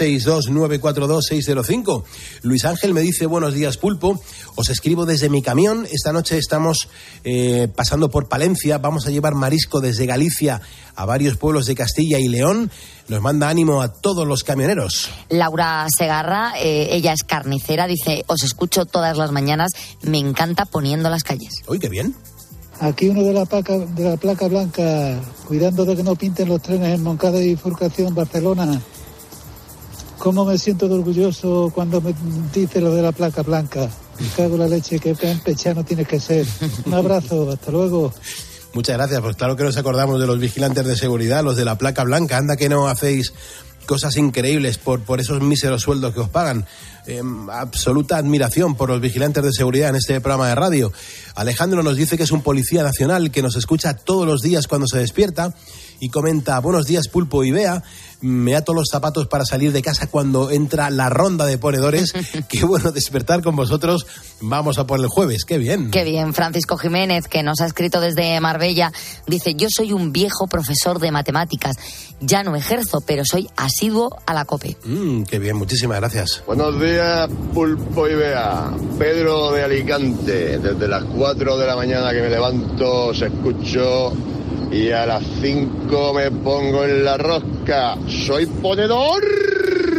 662-942-605. Luis Ángel me dice, buenos días, Pulpo. Os escribo desde mi camión. Esta noche estamos pasando por Palencia. Vamos a llevar marisco desde Galicia a varios pueblos de Castilla y León. Nos manda ánimo a todos los camioneros. Laura Segarra, ella es carnicera, dice, os escucho todas las mañanas, me encanta Poniendo las Calles. ¡Uy, qué bien! Aquí uno de la placa blanca, cuidando de que no pinten los trenes en Moncada y Bifurcación, Barcelona. ¿Cómo me siento de orgulloso cuando me dice lo de la placa blanca? Me cago en la leche, que campechano tienes que ser. Un abrazo, hasta luego. Muchas gracias, pues claro que nos acordamos de los vigilantes de seguridad, los de la placa blanca. Anda que no hacéis cosas increíbles por esos míseros sueldos que os pagan. Absoluta admiración por los vigilantes de seguridad en este programa de radio. Alejandro nos dice que es un policía nacional que nos escucha todos los días cuando se despierta y comenta, buenos días, Pulpo y Bea, me ato los zapatos para salir de casa cuando entra la ronda de ponedores. Qué bueno despertar con vosotros. Vamos a por el jueves, qué bien. Qué bien. Francisco Jiménez, que nos ha escrito desde Marbella, dice, yo soy un viejo profesor de matemáticas. Ya no ejerzo, pero soy asiduo a la COPE. Qué bien, muchísimas gracias. Buenos días, Pulpo y Bea. Pedro de Alicante. Desde las 4 de la mañana que me levanto, os escucho y a las 5 me pongo en la rosca. ¡Soy ponedor!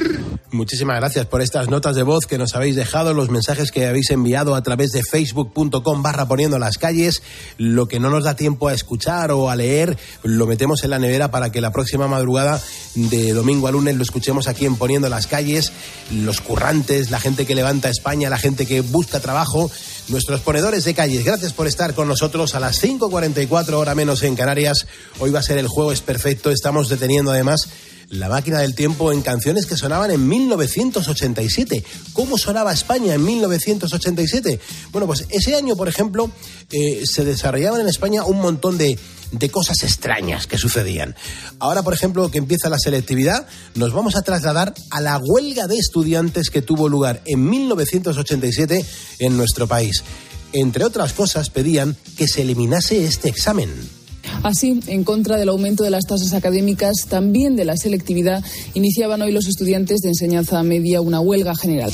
Muchísimas gracias por estas notas de voz que nos habéis dejado, los mensajes que habéis enviado a través de facebook.com/poniendo las calles. Lo que no nos da tiempo a escuchar o a leer, lo metemos en la nevera para que la próxima madrugada de domingo a lunes lo escuchemos aquí en Poniendo las calles. Los currantes, la gente que levanta España, la gente que busca trabajo, nuestros ponedores de calles. Gracias por estar con nosotros a las 5:44, hora menos en Canarias. Hoy va a ser El Juego es Perfecto. Estamos deteniendo además la máquina del tiempo en canciones que sonaban en 1987. ¿Cómo sonaba España en 1987? Bueno, pues ese año, por ejemplo, se desarrollaban en España un montón de cosas extrañas que sucedían. Ahora, por ejemplo, que empieza la selectividad, nos vamos a trasladar a la huelga de estudiantes que tuvo lugar en 1987 en nuestro país. Entre otras cosas, pedían que se eliminase este examen. Así, en contra del aumento de las tasas académicas, también de la selectividad, iniciaban hoy los estudiantes de enseñanza media una huelga general.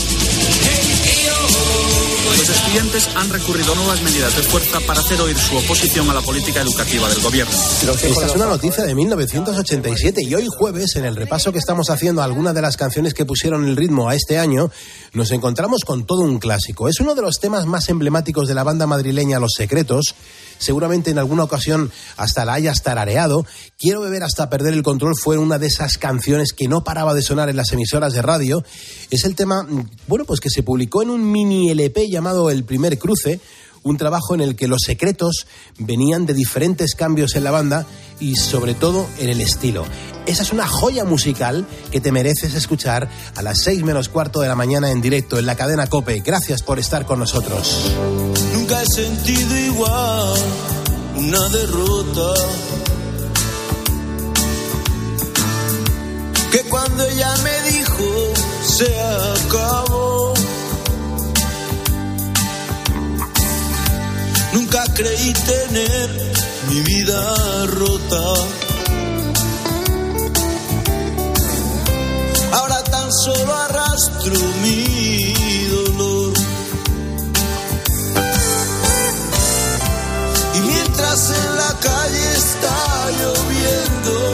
Los estudiantes han recurrido a nuevas medidas de fuerza para hacer oír su oposición a la política educativa del gobierno. Esta es una noticia de 1987 y hoy jueves, en el repaso que estamos haciendo a algunas de las canciones que pusieron el ritmo a este año, nos encontramos con todo un clásico. Es uno de los temas más emblemáticos de la banda madrileña Los Secretos. Seguramente en alguna ocasión hasta la hayas tarareado. Quiero beber hasta perder el control fue una de esas canciones que no paraba de sonar en las emisoras de radio. Es el tema, bueno, pues que se publicó en un mini LP llamado El Primer Cruce, un trabajo en el que Los Secretos venían de diferentes cambios en la banda y sobre todo en el estilo. Esa es una joya musical que te mereces escuchar a las 6:15 de la mañana en directo en la cadena COPE. Gracias por estar con nosotros. Nunca he sentido igual una derrota que cuando ella me dijo se acabó. Nunca creí tener mi vida rota. Ahora tan solo arrastro mi dolor. Y mientras en la calle está lloviendo,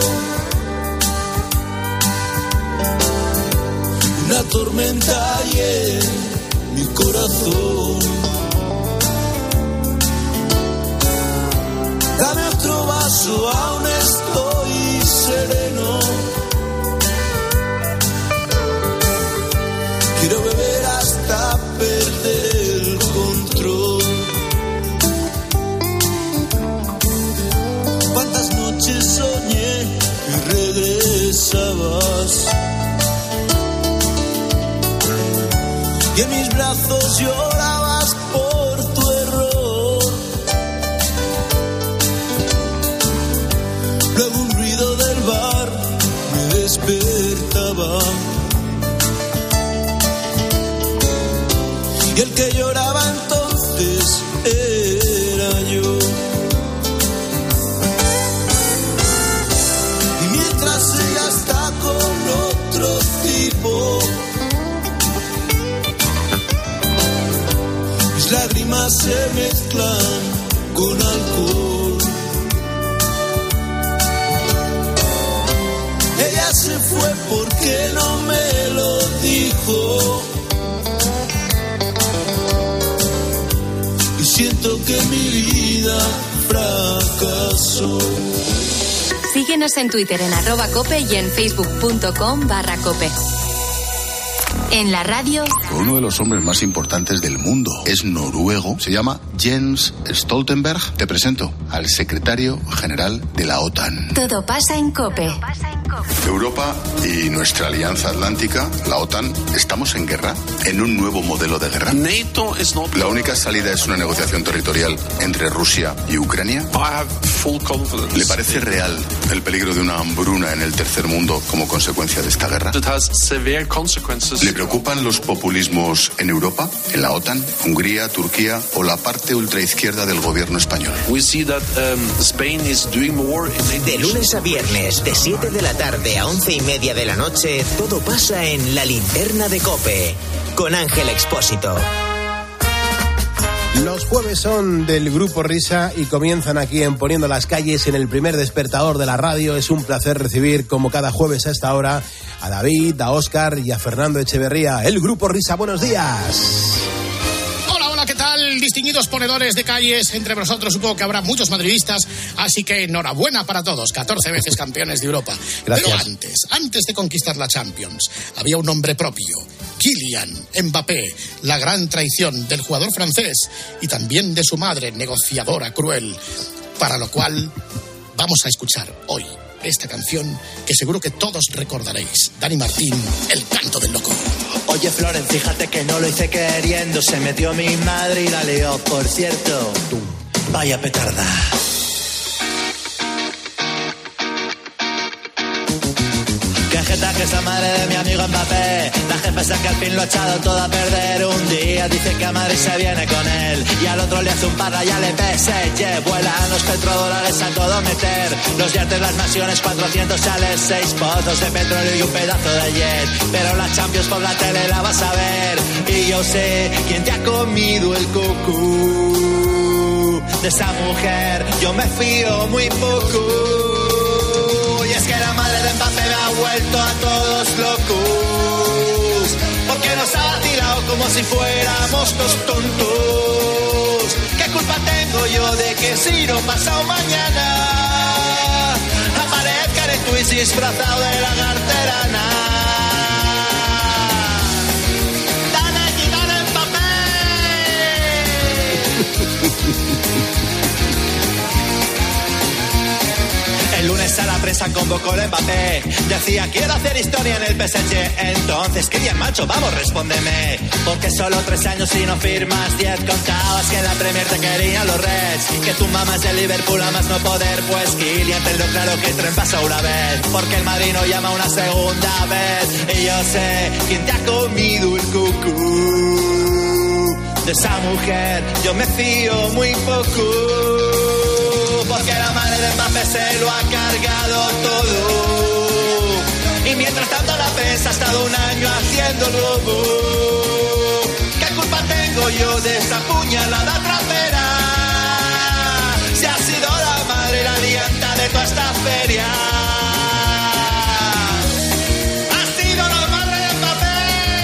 una tormenta en mi corazón. Dame otro vaso, aún estoy sereno. Quiero beber hasta perder el control. Cuántas noches soñé que regresabas y en mis brazos llorabas por tu error. Luego un ruido del bar me despertaba y el que lloraba entonces era yo. Y mientras ella está con otro tipo, mis lágrimas se mezclan con alcohol. Ella se fue porque no me lo dijo. Y siento que mi vida fracasó. Síguenos en Twitter en @cope y en facebook.com/cope. En la radio, uno de los hombres más importantes del mundo es noruego, se llama Jens Stoltenberg. Te presento al secretario general de la OTAN. todo pasa en COPE. Europa y nuestra alianza atlántica, la OTAN, estamos en guerra, en un nuevo modelo de guerra. La única salida es una negociación territorial entre Rusia y Ucrania. ¿Le parece real el peligro de una hambruna en el tercer mundo como consecuencia de esta guerra? ¿Le preocupan los populismos en Europa, en la OTAN, Hungría, Turquía o la parte ultraizquierda del gobierno español? De lunes a viernes, de 7 de la tarde a 11:30 de la noche, todo pasa en La Linterna de COPE, con Ángel Expósito. Los jueves son del Grupo Risa y comienzan aquí en Poniendo las Calles, en el primer despertador de la radio. Es un placer recibir, como cada jueves a esta hora, a David, a Óscar y a Fernando Echeverría. El Grupo Risa, buenos días. Hola, ¿qué tal? Distinguidos ponedores de calles, entre vosotros supongo que habrá muchos madridistas, así que enhorabuena para todos, 14 veces campeones de Europa. Gracias. Pero antes de conquistar la Champions, había un nombre propio, Kylian Mbappé, la gran traición del jugador francés y también de su madre, negociadora cruel, para lo cual vamos a escuchar hoy esta canción que seguro que todos recordaréis. Dani Martín, El canto del loco. Oye, Floren, fíjate que no lo hice queriendo. Se metió mi madre y la lió, por cierto. Vaya petarda. Qué jeta que es la madre de mi amigo Mbappé. La jefa es que al fin lo ha echado todo a perder. Un día dice que a Madrid se viene con él y al otro le hace un parra y al PSG. Vuelan los petrodólares a todo meter. Los yates, las mansiones, 400 chales, 6 pozos de petróleo y un pedazo de jet. Pero la Champions por la tele la vas a ver. Y yo sé quién te ha comido el cocú. De esa mujer yo me fío muy poco. Y es que la madre de Mbappé me ha vuelto a todos locos, porque nos ha vacilado como si fuéramos dos tontos. ¿Qué culpa tengo yo de que si no pasado mañana aparezca en el Twitch disfrazado de lagarterana? ¡Dan aquí, dan Mbappé! El lunes a la prensa convocó el Mbappé. Decía, quiero hacer historia en el PSG. Entonces, Kylian, macho, vamos, respóndeme. Porque solo 3 años y no firmas 10. Contabas que en la Premier te querían los Reds, que tu mamá es de Liverpool a más no poder. Pues Kylian, tenlo claro que tren pasa una vez, porque el Madrid no llama una segunda vez. Y yo sé quién te ha comido el cucú. De esa mujer yo me fío muy poco, porque la madre de Mbappé se lo ha cargado todo. Y mientras tanto la prensa ha estado un año haciendo lobo. ¿Qué culpa tengo yo de esa puñalada trapera? Si ha sido la madre la dianta de toda esta feria. Ha sido la madre de Mbappé.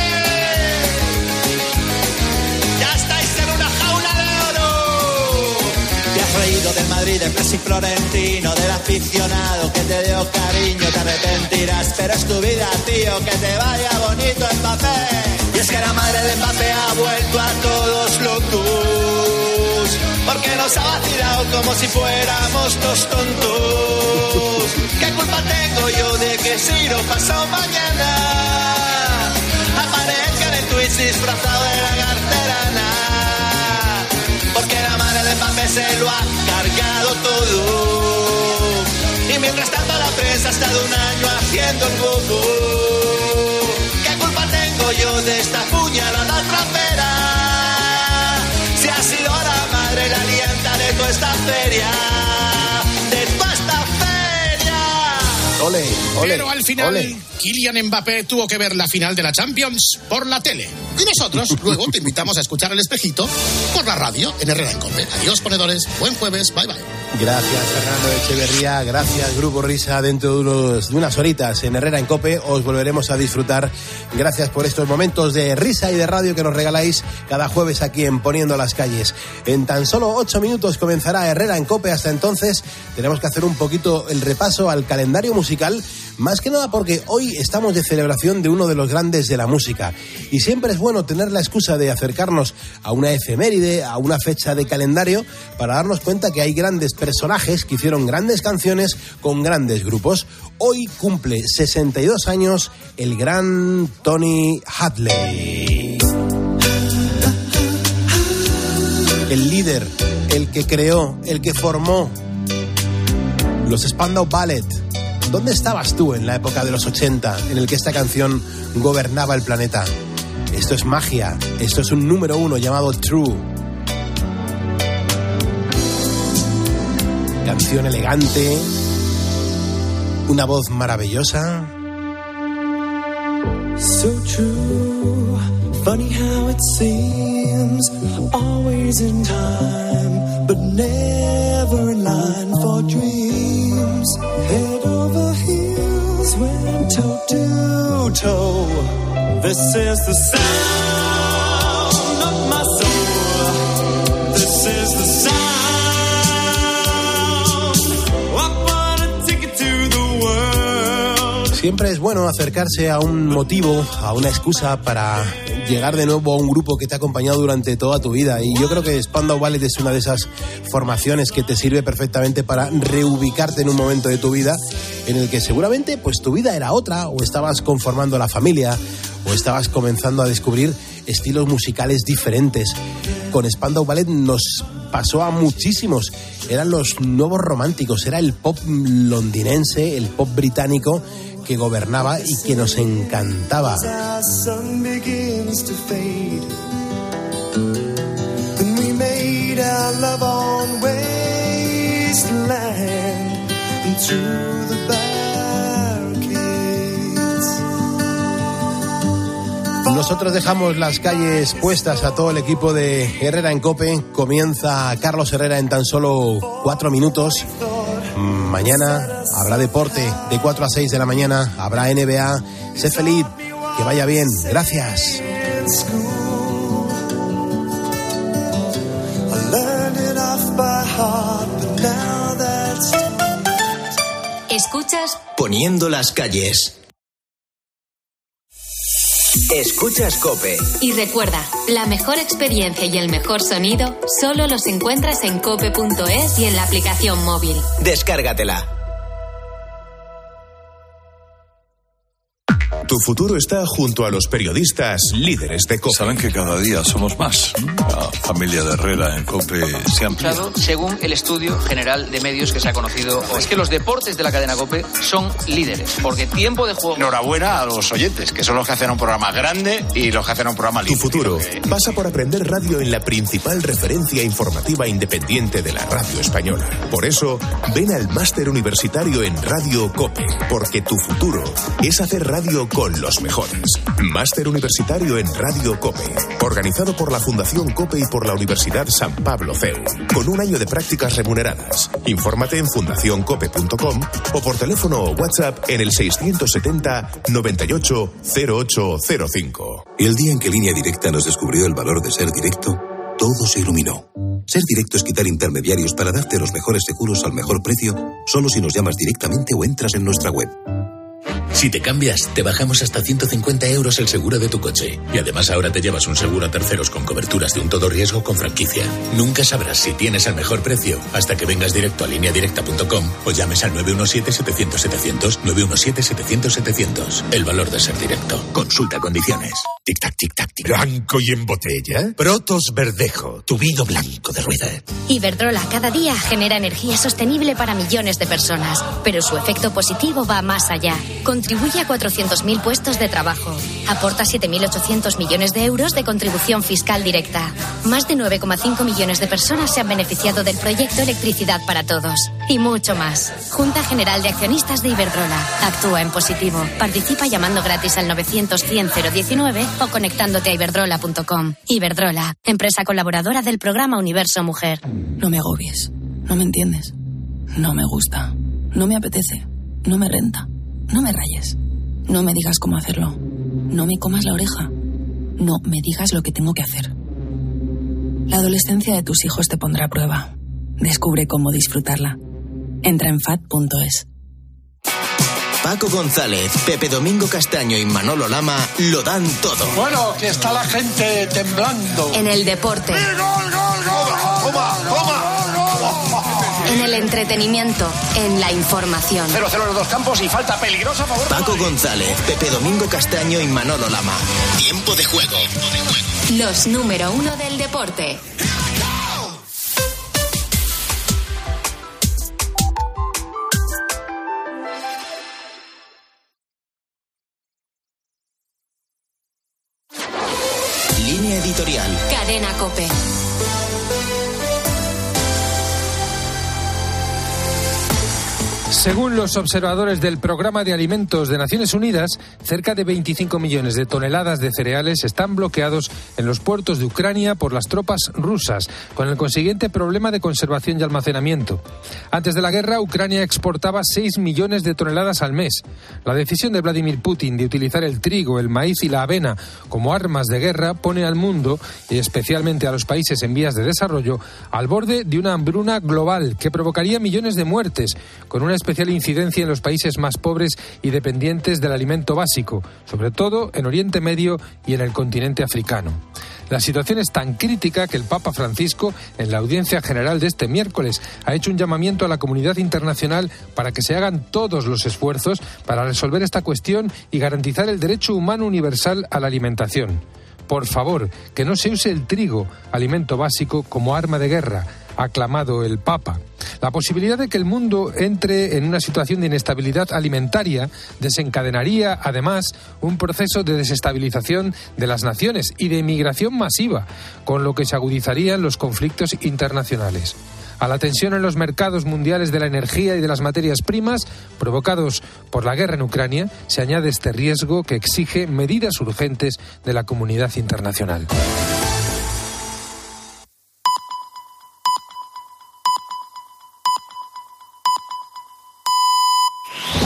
Ya estáis en una jaula de oro. Te has reído del Madrid, de Messi Florentino, del aficionado que te dio cariño, te arrepentirás, pero es tu vida, tío, que te vaya bonito Mbappé. Y es que la madre de Mbappé ha vuelto a todos locos, porque nos ha vacilado como si fuéramos dos tontos. ¿Qué culpa tengo yo de que si no pasado mañana aparezca en el Twitch disfrazado de lagarterana? Porque la madre de Mbappé se lo ha cargado todo. Y mientras tanto la prensa ha estado un año haciendo el bobo. ¿Qué culpa tengo yo de esta puñalada trapera? Si ha sido la madre la alienta de toda esta feria. De toda esta feria. Ole, ole. Pero al final, ole. Kylian Mbappé tuvo que ver la final de la Champions por la tele. Y nosotros luego te invitamos a escuchar El Espejito por la radio en Herrera en COPE. Adiós, ponedores. Buen jueves. Bye, bye. Gracias, Fernando Echeverría. Gracias, Grupo Risa. Dentro de unas horitas en Herrera en COPE os volveremos a disfrutar. Gracias por estos momentos de risa y de radio que nos regaláis cada jueves aquí en Poniendo las Calles. En tan solo 8 minutos comenzará Herrera en COPE. Hasta entonces tenemos que hacer un poquito el repaso al calendario musical, más que nada porque hoy estamos de celebración de uno de los grandes de la música. Y siempre es bueno tener la excusa de acercarnos a una efeméride, a una fecha de calendario, para darnos cuenta que hay grandes personajes que hicieron grandes canciones con grandes grupos. Hoy cumple 62 años el gran Tony Hadley. El líder, el que creó, el que formó los Spandau Ballet. ¿Dónde estabas tú en la época de los 80 en el que esta canción gobernaba el planeta? Esto es magia, esto es un número 1 llamado True. Canción elegante, una voz maravillosa. So true, Funny how it seems, always in time, but never in line for dreams. Head over heels, went toe to toe. This is the sound of my soul. This is the sound. Siempre es bueno acercarse a un motivo, a una excusa para llegar de nuevo a un grupo que te ha acompañado durante toda tu vida. Y yo creo que Spandau Ballet es una de esas formaciones que te sirve perfectamente para reubicarte en un momento de tu vida en el que seguramente pues tu vida era otra, o estabas conformando la familia, o estabas comenzando a descubrir estilos musicales diferentes. Con Spandau Ballet nos pasó a muchísimos. Eran los nuevos románticos, era el pop londinense, el pop británico que gobernaba y que nos encantaba. Nosotros dejamos las calles puestas a todo el equipo de Herrera en COPE. Comienza Carlos Herrera en tan solo 4 minutos. Mañana habrá deporte de 4 a 6 de la mañana. Habrá NBA. Sé feliz. Que vaya bien. Gracias. Escuchas Poniendo las calles. Escuchas COPE. Y recuerda, la mejor experiencia y el mejor sonido solo los encuentras en cope.es y en la aplicación móvil. Descárgatela. Tu futuro está junto a los periodistas líderes de COPE. Saben que cada día somos más. La familia de Herrera en COPE se amplía. Según el estudio general de medios que se ha conocido, es que los deportes de la cadena COPE son líderes, porque tiempo de juego... Enhorabuena a los oyentes, que son los que hacen un programa grande y los que hacen un programa libre. Tu futuro pasa por aprender radio en la principal referencia informativa independiente de la radio española. Por eso, ven al máster universitario en Radio COPE, porque tu futuro es hacer radio con los mejores. Máster universitario en Radio COPE, organizado por la Fundación COPE y por la Universidad San Pablo CEU, con un año de prácticas remuneradas. Infórmate en fundacioncope.com o por teléfono o WhatsApp en el 670 98 0805. El día en que Línea Directa nos descubrió el valor de ser directo, todo se iluminó. Ser directo es quitar intermediarios para darte los mejores seguros al mejor precio, solo si nos llamas directamente o entras en nuestra web. Si te cambias, te bajamos hasta 150 € el seguro de tu coche. Y además ahora te llevas un seguro a terceros con coberturas de un todo riesgo con franquicia. Nunca sabrás si tienes el mejor precio hasta que vengas directo a lineadirecta.com o llames al 917-700-700, 917-700-700. El valor de ser directo. Consulta condiciones. Tic-tac, tic-tac, tic. ¿Blanco y en botella? Protos Verdejo, tu vino blanco de rueda. Iberdrola cada día genera energía sostenible para millones de personas, pero su efecto positivo va más allá. Contribuye a 400.000 puestos de trabajo. Aporta 7.800 millones de euros de contribución fiscal directa. Más de 9,5 millones de personas se han beneficiado del proyecto Electricidad para Todos. Y mucho más. Junta General de Accionistas de Iberdrola. Actúa en positivo. Participa llamando gratis al 900-100-019 o conectándote a iberdrola.com. Iberdrola, empresa colaboradora del programa Universo Mujer. No me agobies. No me entiendes. No me gusta. No me apetece. No me renta. No me rayes. No me digas cómo hacerlo. No me comas la oreja. No me digas lo que tengo que hacer. La adolescencia de tus hijos te pondrá a prueba. Descubre cómo disfrutarla. Entra en fat.es. Paco González, Pepe Domingo Castaño y Manolo Lama lo dan todo. Bueno, que está la gente temblando. En el deporte. En el entretenimiento, en la información. 0-0 los dos campos y falta peligrosa a favor. Paco González, Pepe Domingo Castaño y Manolo Lama. Tiempo de juego. Los número 1 del deporte. Línea editorial. Cadena COPE. Según los observadores del Programa de Alimentos de Naciones Unidas, cerca de 25 millones de toneladas de cereales están bloqueados en los puertos de Ucrania por las tropas rusas, con el consiguiente problema de conservación y almacenamiento. Antes de la guerra, Ucrania exportaba 6 millones de toneladas al mes. La decisión de Vladimir Putin de utilizar el trigo, el maíz y la avena como armas de guerra pone al mundo, y especialmente a los países en vías de desarrollo, al borde de una hambruna global que provocaría millones de muertes, con una especial incidencia en los países más pobres y dependientes del alimento básico, sobre todo en Oriente Medio y en el continente africano. La situación es tan crítica que el Papa Francisco, en la audiencia general de este miércoles, ha hecho un llamamiento a la comunidad internacional para que se hagan todos los esfuerzos para resolver esta cuestión y garantizar el derecho humano universal a la alimentación. Por favor, que no se use el trigo, alimento básico, como arma de guerra, ha clamado el Papa. La posibilidad de que el mundo entre en una situación de inestabilidad alimentaria desencadenaría, además, un proceso de desestabilización de las naciones y de emigración masiva, con lo que se agudizarían los conflictos internacionales. A la tensión en los mercados mundiales de la energía y de las materias primas provocados por la guerra en Ucrania se añade este riesgo que exige medidas urgentes de la comunidad internacional.